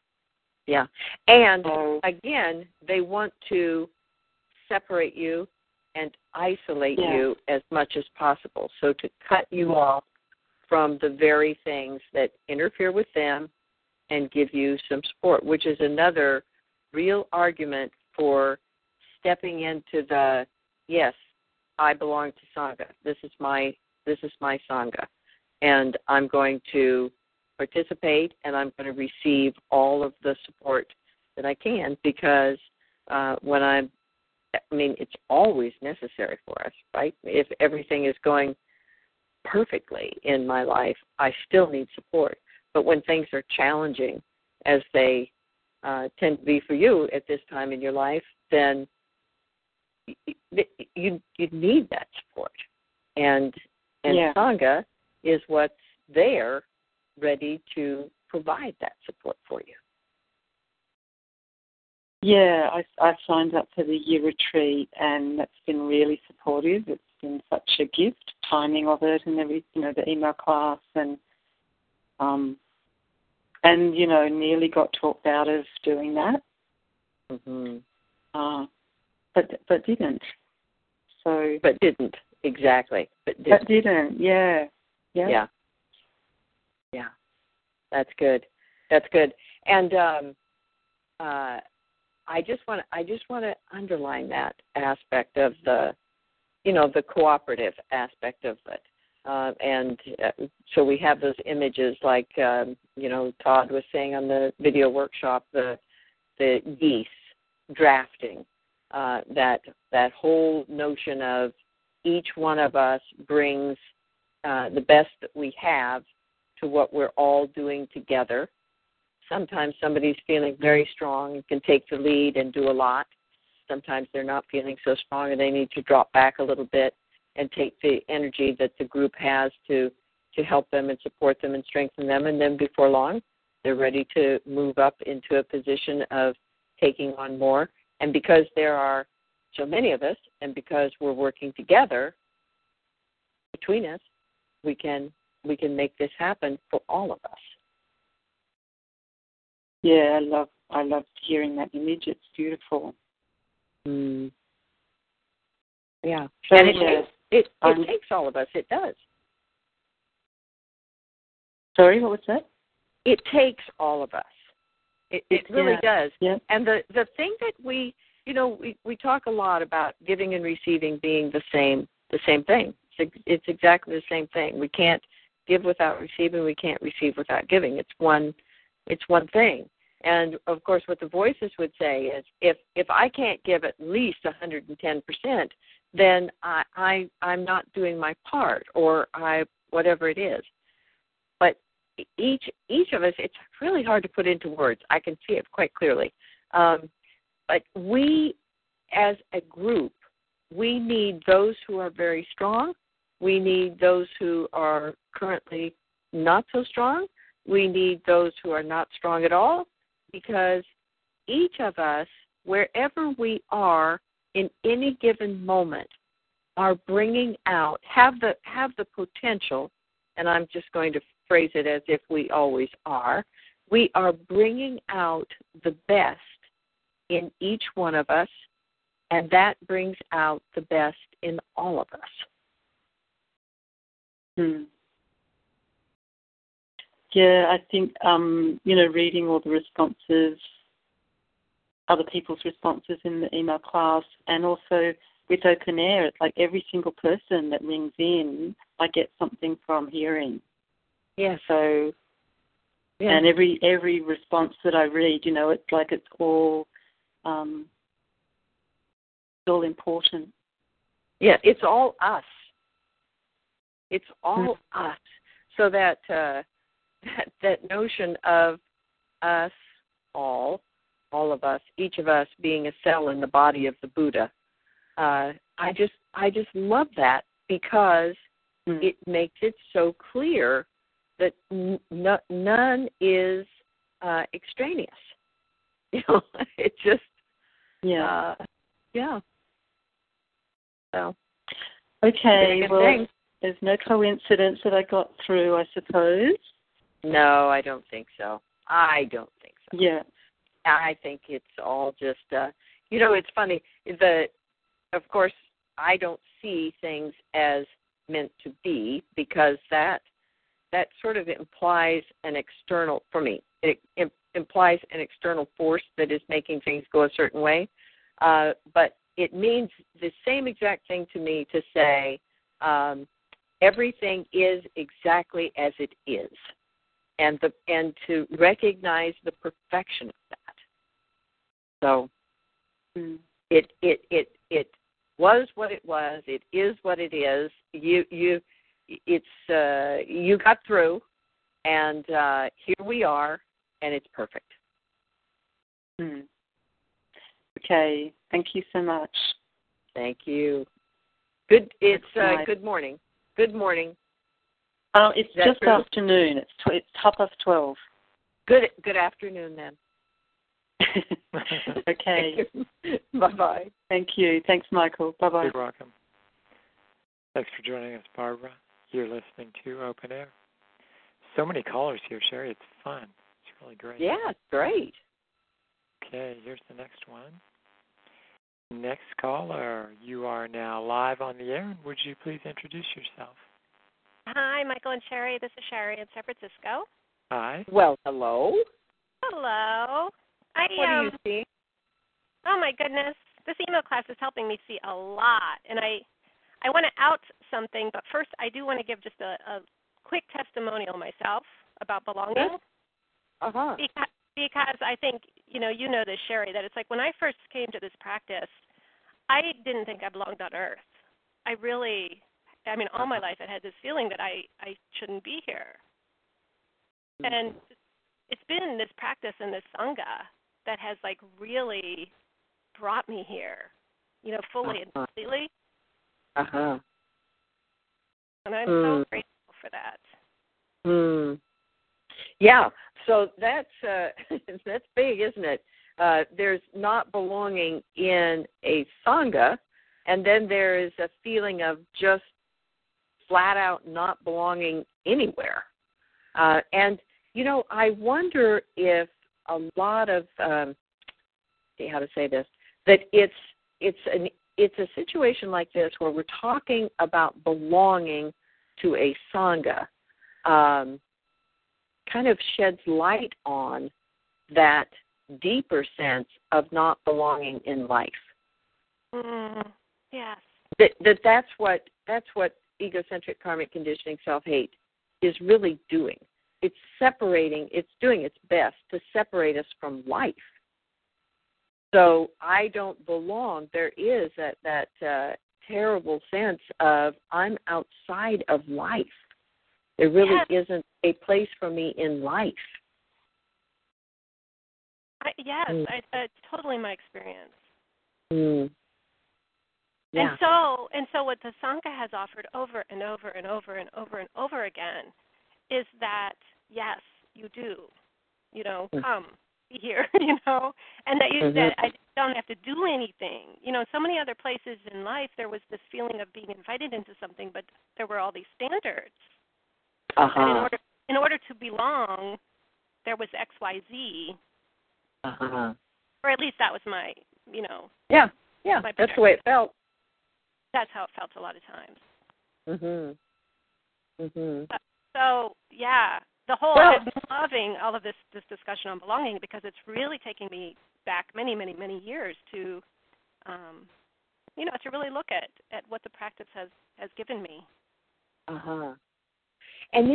And again, they want to separate you and isolate you as much as possible. So to cut you off from the very things that interfere with them and give you some support, which is another real argument for stepping into the, yes, I belong to Sangha. This is my Sangha, and I'm going to participate, and I'm going to receive all of the support that I can, because it's always necessary for us, right? If everything is going perfectly in my life, I still need support. But when things are challenging, as they tend to be for you at this time in your life, then you need that support. And Sangha is what's there, ready to provide that support for you.
Yeah, I signed up for the year retreat, and that's been really supportive. It's been such a gift, timing of it, and the email class, and nearly got talked out of doing that. But didn't. So.
But didn't exactly.
But didn't. Yeah.
That's good. And I just want to underline that aspect of the cooperative aspect of it. So we have those images like Todd was saying on the video workshop, the geese drafting, that whole notion of each one of us brings the best that we have to what we're all doing together. Sometimes somebody's feeling very strong and can take the lead and do a lot. Sometimes they're not feeling so strong and they need to drop back a little bit and take the energy that the group has to help them and support them and strengthen them. And then before long, they're ready to move up into a position of taking on more. And because there are so many of us, and because we're working together between us, we can make this happen for all of us.
Yeah, I love hearing that image. It's beautiful.
Yeah, and it takes all of us. It does.
Sorry, what was that?
It takes all of us. It really does.
Yeah.
And the thing that we talk a lot about giving and receiving being the same thing. It's exactly the same thing. We can't give without receiving. We can't receive without giving. It's one thing. And of course, what the voices would say is, if I can't give at least 110%, then I'm not doing my part, or whatever it is. But each of us, it's really hard to put into words. I can see it quite clearly. But we, as a group, we need those who are very strong. We need those who are currently not so strong. We need those who are not strong at all, because each of us, wherever we are in any given moment, are bringing out, have the potential, and I'm just going to phrase it as if we always are, we are bringing out the best in each one of us, and that brings out the best in all of us.
Yeah, I think, reading all the responses, other people's responses in the email class, and also with Open Air, it's like every single person that rings in, I get something from hearing.
Yeah.
So, and every response that I read, it's like it's all important.
Yeah, it's all us. It's all us. So that that notion of us, all of us, each of us being a cell in the body of the Buddha, I just love that because it makes it so clear that none is extraneous. It just So
okay, well, there's no coincidence that I got through, I suppose.
No, I don't think so.
Yeah.
I think it's all just, it's funny. Of course, I don't see things as meant to be because that sort of implies an external, for me, it implies an external force that is making things go a certain way. But it means the same exact thing to me to say everything is exactly as it is. And to recognize the perfection of that. So it was what it was. It is what it is. You got through, and here we are, and it's perfect.
Okay. Thank you so much.
Thank you. Good. It's good morning. Good morning.
It's just afternoon. It's 12:30.
Good afternoon then.
Okay.
Bye-bye.
Thank you. Thanks, Michael. Bye-bye.
You're welcome. Thanks for joining us, Barbara. You're listening to Open Air. So many callers here, Sherry. It's fun. It's really great.
Yeah, it's great.
Okay, here's the next one. Next caller, you are now live on the air. Would you please introduce yourself?
Hi, Michael and Sherry. This is Sherry in San Francisco.
Hi.
Well, hello.
Hello.
What do you see?
Oh, my goodness. This email class is helping me see a lot. And I want to out something, but first I do want to give just a quick testimonial myself about belonging.
Uh-huh.
Because I think, you know this, Sherry, that it's like when I first came to this practice, I didn't think I belonged on earth. All my life I had this feeling that I shouldn't be here. And it's been this practice and this Sangha that has like really brought me here, fully and completely.
Uh-huh.
And I'm so grateful for that.
Yeah, so that's that's big, isn't it? There's not belonging in a Sangha, and then there is a feeling of just flat out not belonging anywhere. And, I wonder if a lot of, how to say this, that it's a situation like this where we're talking about belonging to a Sangha, kind of sheds light on that deeper sense of not belonging in life.
Yes.
That's what egocentric karmic conditioning self-hate is really doing. It's doing its best to separate us from life. So I don't belong. There is that terrible sense of I'm outside of life. There really isn't a place for me in life.
It's totally my experience.
Yeah.
And so what the Sangha has offered over and over and over and over and over again is that, yes, you do, come, be here, and that that I don't have to do anything. In so many other places in life, there was this feeling of being invited into something, but there were all these standards. And in order to belong, there was X, Y, Z. Or at least that was my,
Yeah, that's the way it felt.
That's how it felt a lot of times.
Mhm.
So yeah, I'm loving all of this discussion on belonging because it's really taking me back many, many, many years to, to really look at what the practice has given me.
And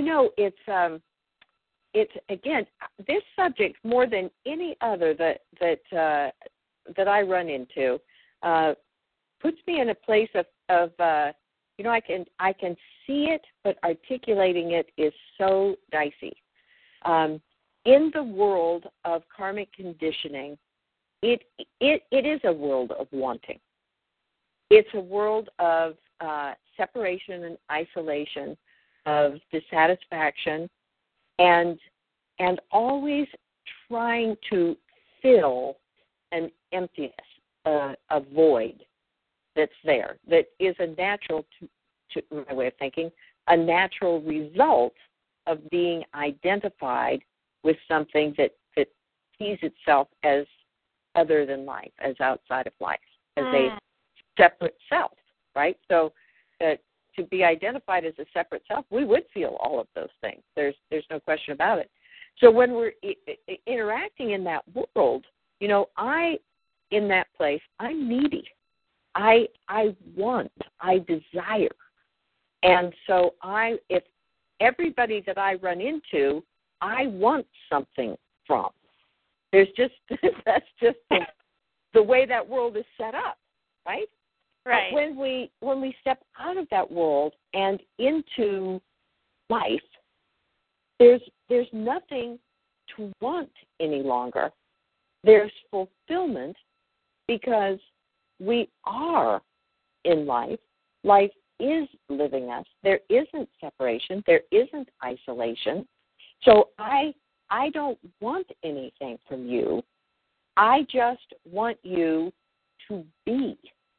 it's again, this subject more than any other that I run into puts me in a place of I can see it, but articulating it is so dicey. In the world of karmic conditioning, it is a world of wanting. It's a world of separation and isolation, of dissatisfaction, and always trying to fill an emptiness, a void that's there, that is a natural, to my way of thinking, a natural result of being identified with something that sees itself as other than life, as outside of life, as a separate self, right? So to be identified as a separate self, we would feel all of those things. There's no question about it. So when we're interacting in that world, in that place, I'm needy. I want, I desire. And so if everybody that I run into, I want something from. That's just the way that world is set up, right?
Right.
But when we step out of that world and into life, there's nothing to want any longer. There's fulfillment because we are in life. Life is living us. There isn't separation. There isn't isolation. So I don't want anything from you. I just want you to be.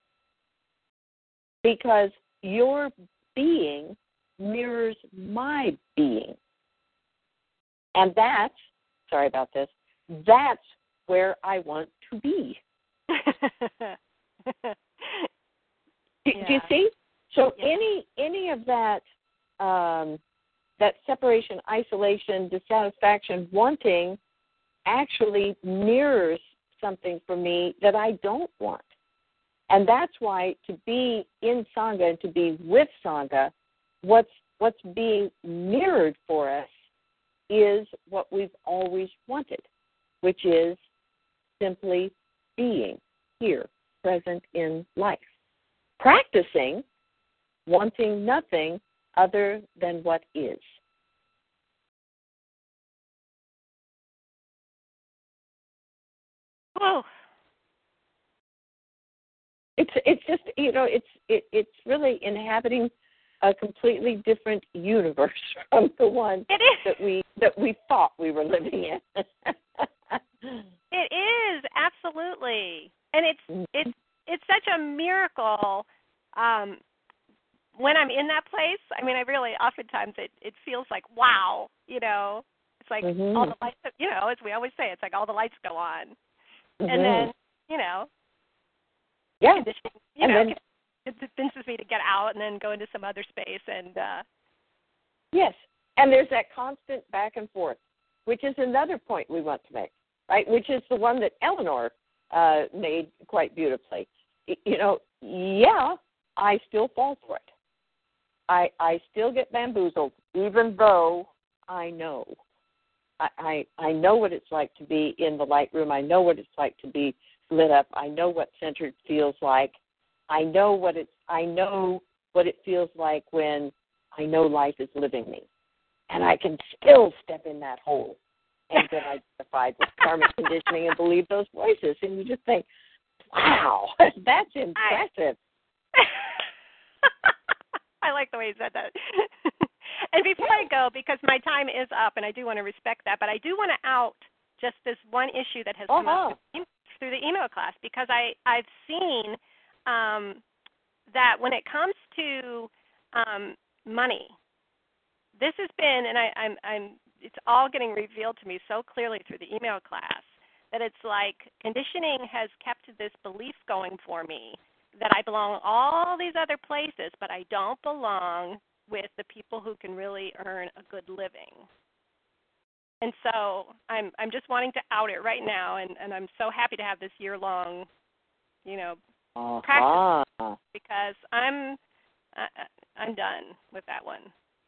Because your being mirrors my being. And that's where I want to be. Do you see? So any of that that separation, isolation, dissatisfaction, wanting actually mirrors something for me that I don't want. And that's why to be in Sangha and to be with Sangha, what's being mirrored for us is what we've always wanted, which is simply being here, present in life. Practicing, wanting nothing other than what is.
Oh.
It's just it's really inhabiting a completely different universe from the one that we thought we were living in.
It is, absolutely, and it's such a miracle when I'm in that place. I mean, I really oftentimes it feels like wow, it's like all the lights, as we always say, it's like all the lights go on, and then it convinces me to get out and then go into some other space and
yes, and there's that constant back and forth, which is another point we want to make, right? Which is the one that Eleanor made quite beautifully. I still fall for it. I still get bamboozled, even though I know. I know what it's like to be in the light room. I know what it's like to be lit up. I know what centered feels like. I know what it feels like when I know life is living me. And I can still step in that hole and get identified with karmic conditioning and believe those voices. And you just think, wow, that's impressive.
I like the way you said that. And before I go, because my time is up, and I do want to respect that, but I do want to out just this one issue that has come up through the email class, because I've seen that when it comes to money, this has been, and it's all getting revealed to me so clearly through the email class, that it's like conditioning has kept this belief going for me that I belong all these other places, but I don't belong with the people who can really earn a good living. And so I'm just wanting to out it right now, and I'm so happy to have this year-long, practice, because I'm done with that one.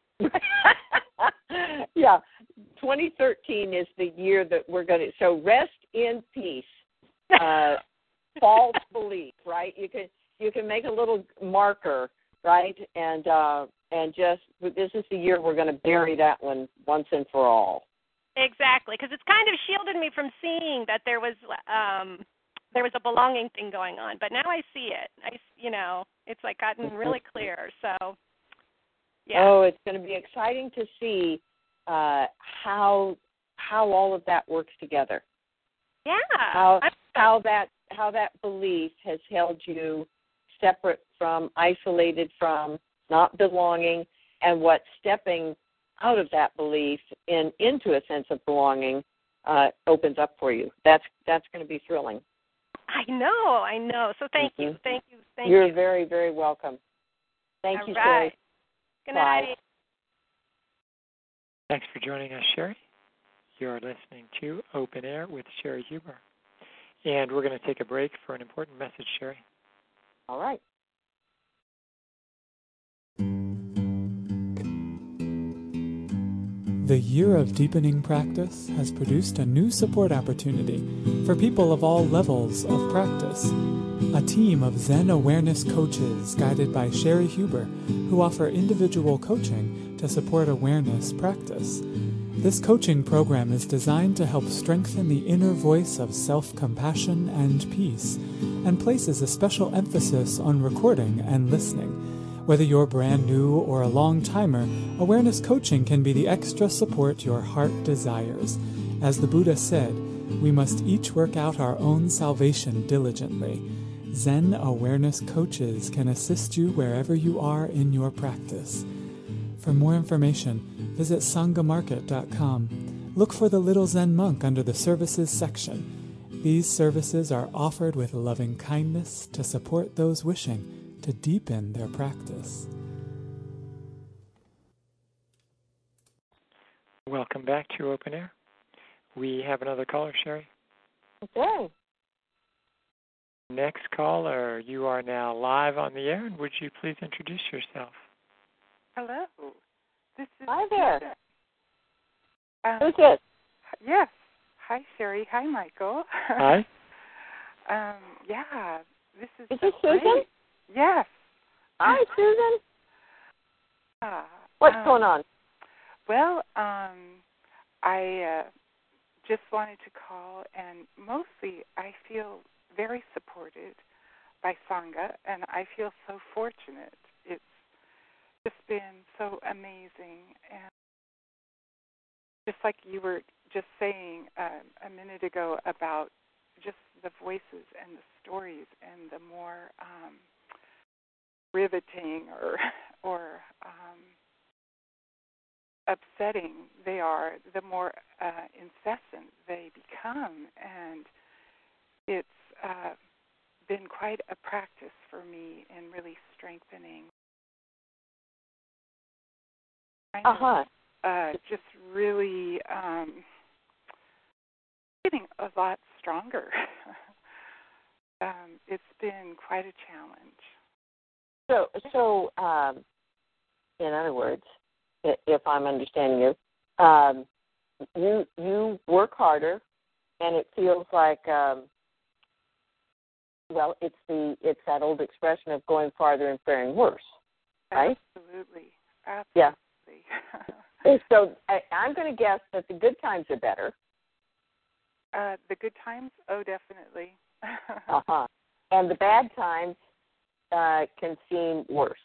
Yeah, 2013 is the year that we're going to. So rest in peace. False belief, right? You can make a little marker, right? And just this is the year we're going to bury that one once and for all.
Exactly, because it's kind of shielded me from seeing that there was a belonging thing going on. But now I see it. It's like gotten really clear. So, yeah.
Oh, it's going to be exciting to see how all of that works together.
Yeah.
How that belief has held you separate from, isolated from, not belonging, and what stepping out of that belief into a sense of belonging opens up for you. That's going to be thrilling.
I know. So thank you.
You're very, very welcome. Thank you, Sherry.
Good night.
Bye.
Thanks for joining us, Sherry. You're listening to Open Air with Sherry Huber. And we're going to take a break for an important message, Sherry.
All right.
The Year of Deepening Practice has produced a new support opportunity for people of all levels of practice. A team of Zen awareness coaches guided by Sherry Huber who offer individual coaching to support awareness practice. This coaching program is designed to help strengthen the inner voice of self-compassion and peace and places a special emphasis on recording and listening. Whether you're brand new or a long-timer, awareness coaching can be the extra support your heart desires. As the Buddha said, we must each work out our own salvation diligently. Zen awareness coaches can assist you wherever you are in your practice. For more information, visit sangamarket.com. Look for the Little Zen Monk under the Services section. These services are offered with loving kindness to support those wishing to deepen their practice.
Welcome back to Open Air. We have another caller, Sherry.
Okay.
Next caller, you are now live on the air, and would you please introduce yourself?
Hello. This is
Hi there.
Who's
this?
Yes. Hi, Sherry. Hi, Michael.
Hi.
Yeah. This is.
Is this Susan?
Great. Yes.
Hi, Susan. What's going on?
Well, I just wanted to call, and mostly I feel very supported by Sangha, and I feel so fortunate. It's just been so amazing, and just like you were just saying a minute ago about just the voices and the stories, and the more riveting or upsetting they are, the more incessant they become, and it's been quite a practice for me in really strengthening. Just really getting a lot stronger. It's been quite a challenge.
So, in other words, if I'm understanding you, you work harder, and it feels like, it's that old expression of going farther and faring worse, right?
Absolutely.
Yeah. So I'm going to guess that the good times are better.
The good times? Oh, definitely.
And the bad times can seem worse.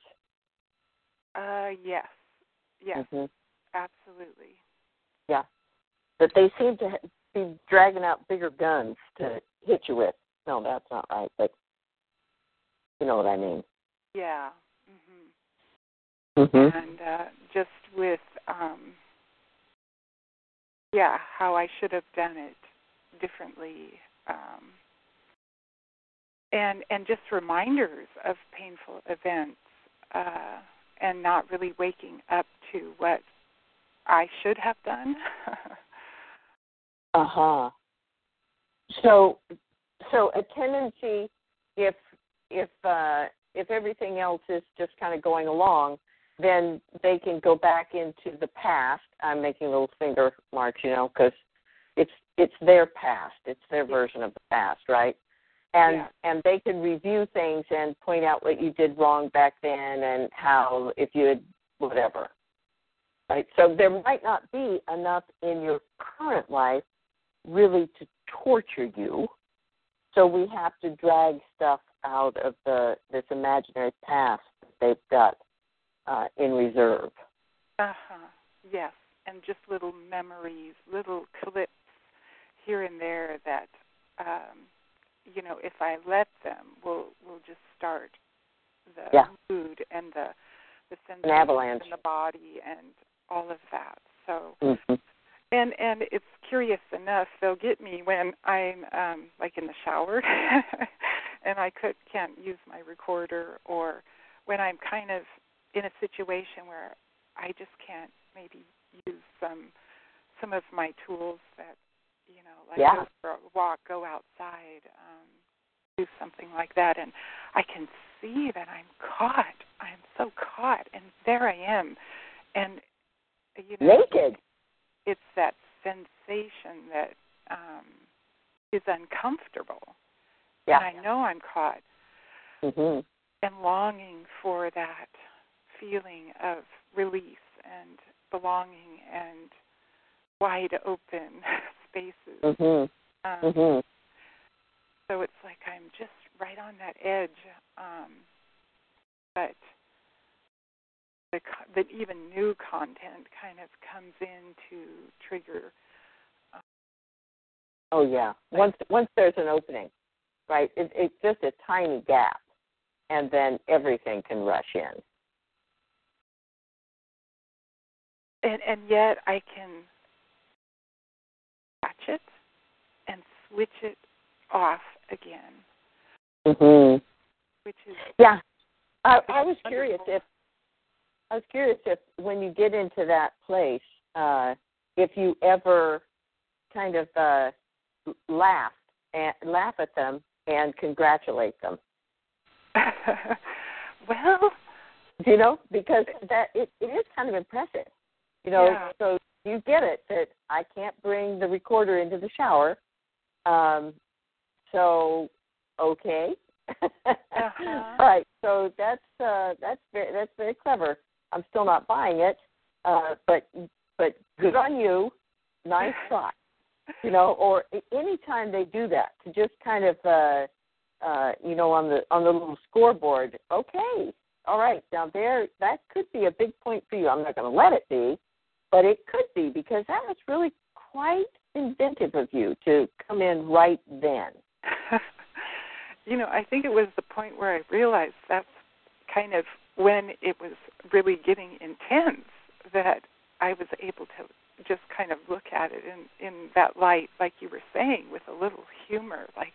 Yes. Yes.
Mm-hmm.
Absolutely.
Yeah. But they seem to be dragging out bigger guns to hit you with. No, that's not right, but you know what I mean.
Yeah.
Mm-hmm.
And just with, how I should have done it differently. And just reminders of painful events and not really waking up to what I should have done.
So a tendency, if everything else is just kind of going along, then they can go back into the past. I'm making little finger marks, because it's their past. It's their version of the past, right? And they can review things and point out what you did wrong back then and how, if you had whatever. Right? So there might not be enough in your current life really to torture you. So we have to drag stuff out of this imaginary past that they've got in reserve.
Yes, and just little memories, little clips here and there that, if I let them, will just start the mood and the sensation
an avalanche
in the body and all of that. So, and it's curious enough, they'll get me when I'm like in the shower, and I can't use my recorder, or when I'm kind of in a situation where I just can't maybe use some of my tools that, go for a walk, go outside, do something like that, and I can see that I'm caught. I'm so caught, and there I am, and
naked.
It's that sensation that is uncomfortable.
Yeah.
And I know I'm caught, and longing for that feeling of release and belonging and wide open spaces. So it's like I'm just right on that edge, but the even new content kind of comes in to trigger.
Once there's an opening, right? It's just a tiny gap, and then everything can rush in.
And yet I can catch it and switch it off again. Which is
I was curious if when you get into that place, if you ever kind of laugh at them and congratulate them.
Well,
because that it is kind of impressive. So you get it that I can't bring the recorder into the shower. So okay. Right. So that's very clever. I'm still not buying it, but good on you. Nice thought. Or any time they do that, to just kind of on the little scoreboard. Okay. All right. Now that could be a big point for you. I'm not going to let it be, but it could be, because that was really quite inventive of you to come in right then.
I think it was the point where I realized that's kind of when it was really getting intense, that I was able to just kind of look at it in that light, like you were saying, with a little humor, like,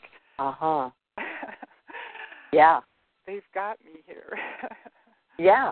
yeah,
they've got me here.
Yeah,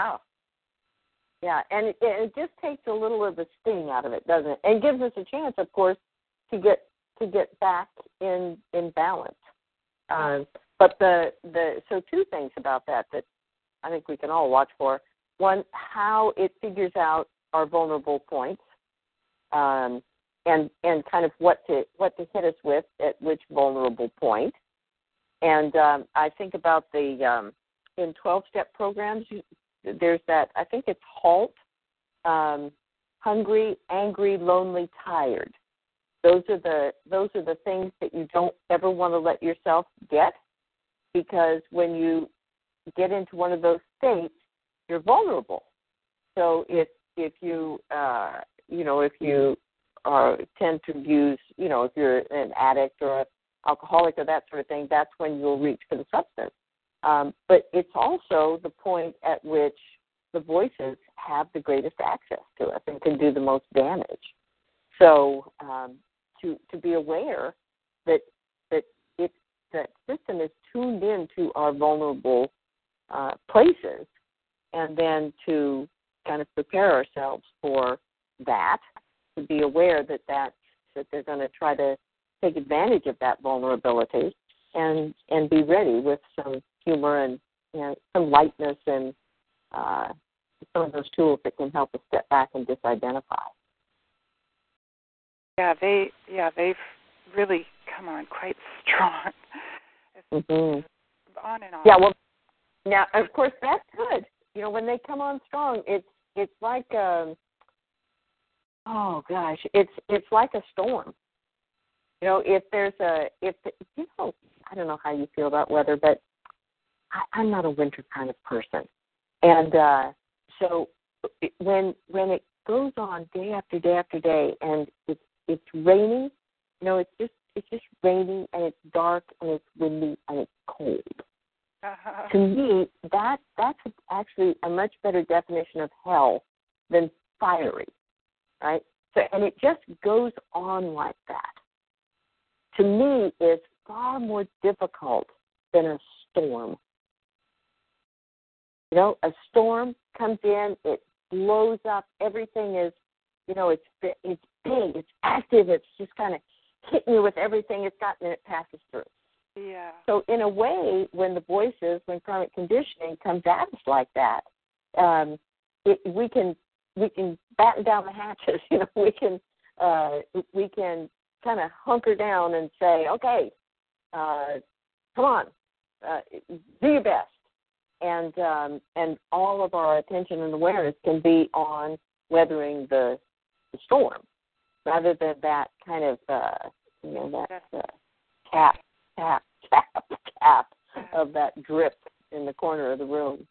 and it just takes a little of the sting out of it, doesn't it? And gives us a chance, of course, to get back in balance. But so two things about that I think we can all watch for. One, how it figures out our vulnerable points, and kind of what to hit us with at which vulnerable point. And I think about the in 12-step programs, there's that, I think it's HALT, hungry, angry, lonely, tired. Those are the things that you don't ever want to let yourself get, because when you get into one of those states, you're vulnerable. So if you tend to use, if you're an addict or an alcoholic or that sort of thing, that's when you'll reach for the substance. But it's also the point at which the voices have the greatest access to us and can do the most damage. So to be aware that system is tuned into our vulnerable places, and then to kind of prepare ourselves for that, to be aware that they're going to try to take advantage of that vulnerability, and be ready with some humor and some lightness and some of those tools that can help us step back and disidentify.
Yeah, they've really come on quite strong.
Mm-hmm.
On and on.
Yeah, well, now of course that's good. When they come on strong, it's like it's like a storm. If I don't know how you feel about weather, but I'm not a winter kind of person, and so when it goes on day after day after day, and it's rainy, it's just rainy and it's dark and it's windy and it's cold.
Uh-huh.
To me, that's actually a much better definition of hell than fiery, right? So, and it just goes on like that. To me, is far more difficult than a storm. A storm comes in, it blows up, everything is, it's big, it's active, it's just kind of hitting you with everything it's got, and it passes through.
Yeah.
So in a way, when karmic conditioning comes at us like that, we can batten down the hatches. We can kind of hunker down and say, okay, come on, do your best, and all of our attention and awareness can be on weathering the storm, rather than that kind of tap of that drip in the corner of the room.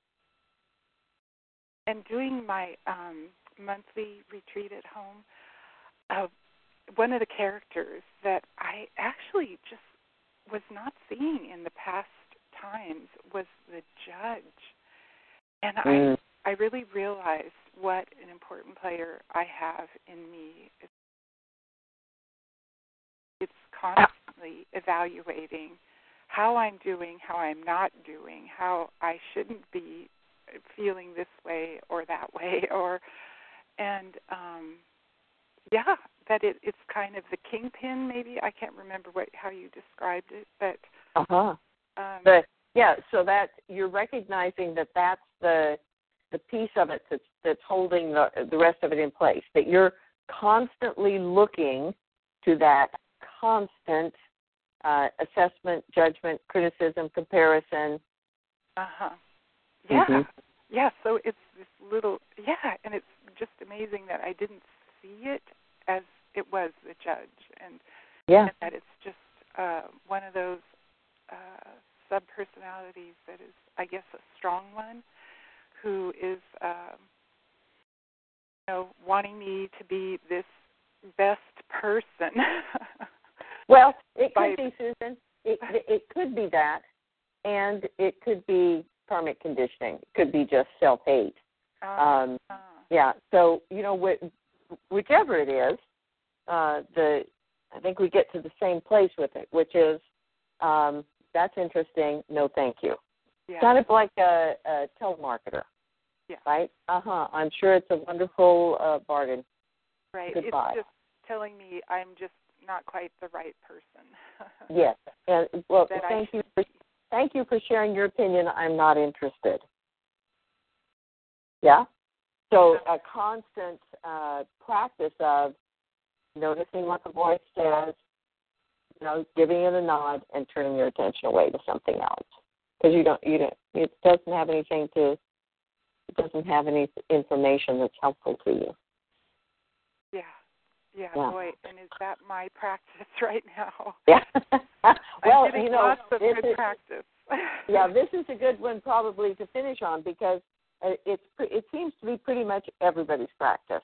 And doing my monthly retreat at home, one of the characters that I actually just was not seeing in the past times was the judge. And I really realized what an important player I have in me. It's constantly evaluating how I'm doing, how I'm not doing, how I shouldn't be feeling this way or that way, that it's kind of the kingpin. Maybe I can't remember how you described it, but
so that you're recognizing that that's the piece of it that's holding the rest of it in place. That you're constantly looking to that constant assessment, judgment, criticism, comparison.
Yeah. Yeah, so it's this little, and it's just amazing that I didn't see it as it was the judge, and that it's just one of those sub-personalities that is, I guess, a strong one, who is, wanting me to be this best person.
Well, it could be, Susan. It could be that, and it could be karmic conditioning. It could be just self-hate. So whichever it is, I think we get to the same place with it, which is that's interesting. No, thank you.
Yeah.
Kind of like a telemarketer.
Yeah.
Right. I'm sure it's a wonderful bargain.
Right.
Goodbye.
It's just telling me I'm just not quite the right person.
Yes. And well, thank you for sharing your opinion. I'm not interested. Yeah? So a constant practice of noticing what the voice says, giving it a nod and turning your attention away to something else. Because it doesn't have any information that's helpful to you.
Yeah, boy, and is that my practice right now?
Yeah. Well,
I'm getting lots of good practice.
Yeah, this is a good one probably to finish on, because it seems to be pretty much everybody's practice.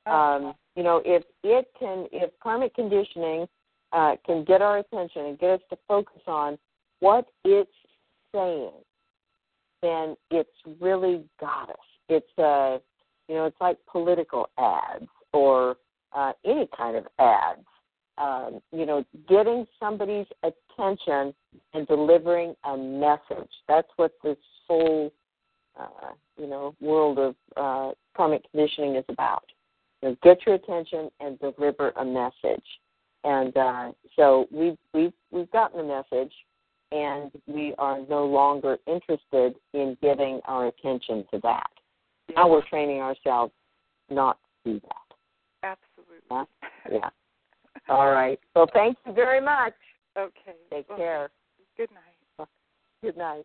If karmic conditioning can get our attention and get us to focus on what it's saying, then it's really got us. It's it's like political ads or any kind of ads. Getting somebody's attention and delivering a message. That's what this whole world of karmic conditioning is about. Get your attention and deliver a message. And so we've gotten the message, and we are no longer interested in giving our attention to that. Now we're training ourselves not to do that.
Absolutely.
Yeah. All right. Well, thank you very much.
Okay.
Take care.
Good night.
Good night.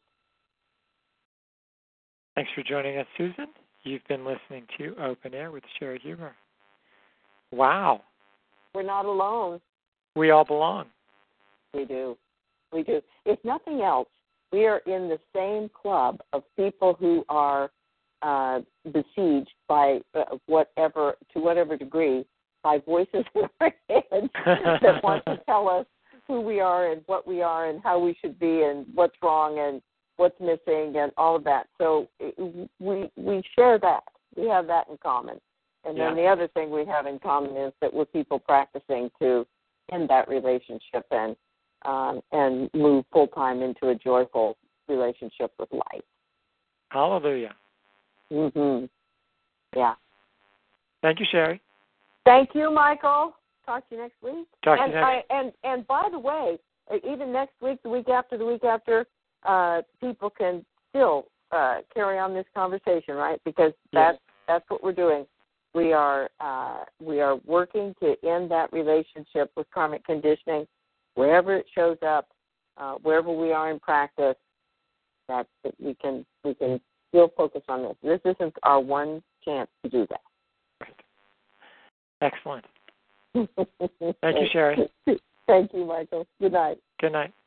Thanks for joining us, Susan. You've been listening to Open Air with Sherry Huber. Wow.
We're not alone.
We all belong.
We do. We do. If nothing else, we are in the same club of people who are besieged by to whatever degree, by voices in our heads that want to tell us who we are and what we are and how we should be and what's wrong and what's missing and all of that. So we share that. We have that in common. And then the other thing we have in common is that we're people practicing to end that relationship and move full-time into a joyful relationship with life.
Hallelujah.
Mm-hmm. Yeah.
Thank you, Sherry.
Thank you, Michael. Talk to you next week.
Talk to you next.
And by the way, even next week, the week after, people can still carry on this conversation, right? Because that's what we're doing. We are working to end that relationship with karmic conditioning, wherever it shows up, wherever we are in practice. That we can still focus on this. This isn't our one chance to do that.
Right. Excellent. Thank you, Sherry.
Thank you, Michael. Good night.
Good night.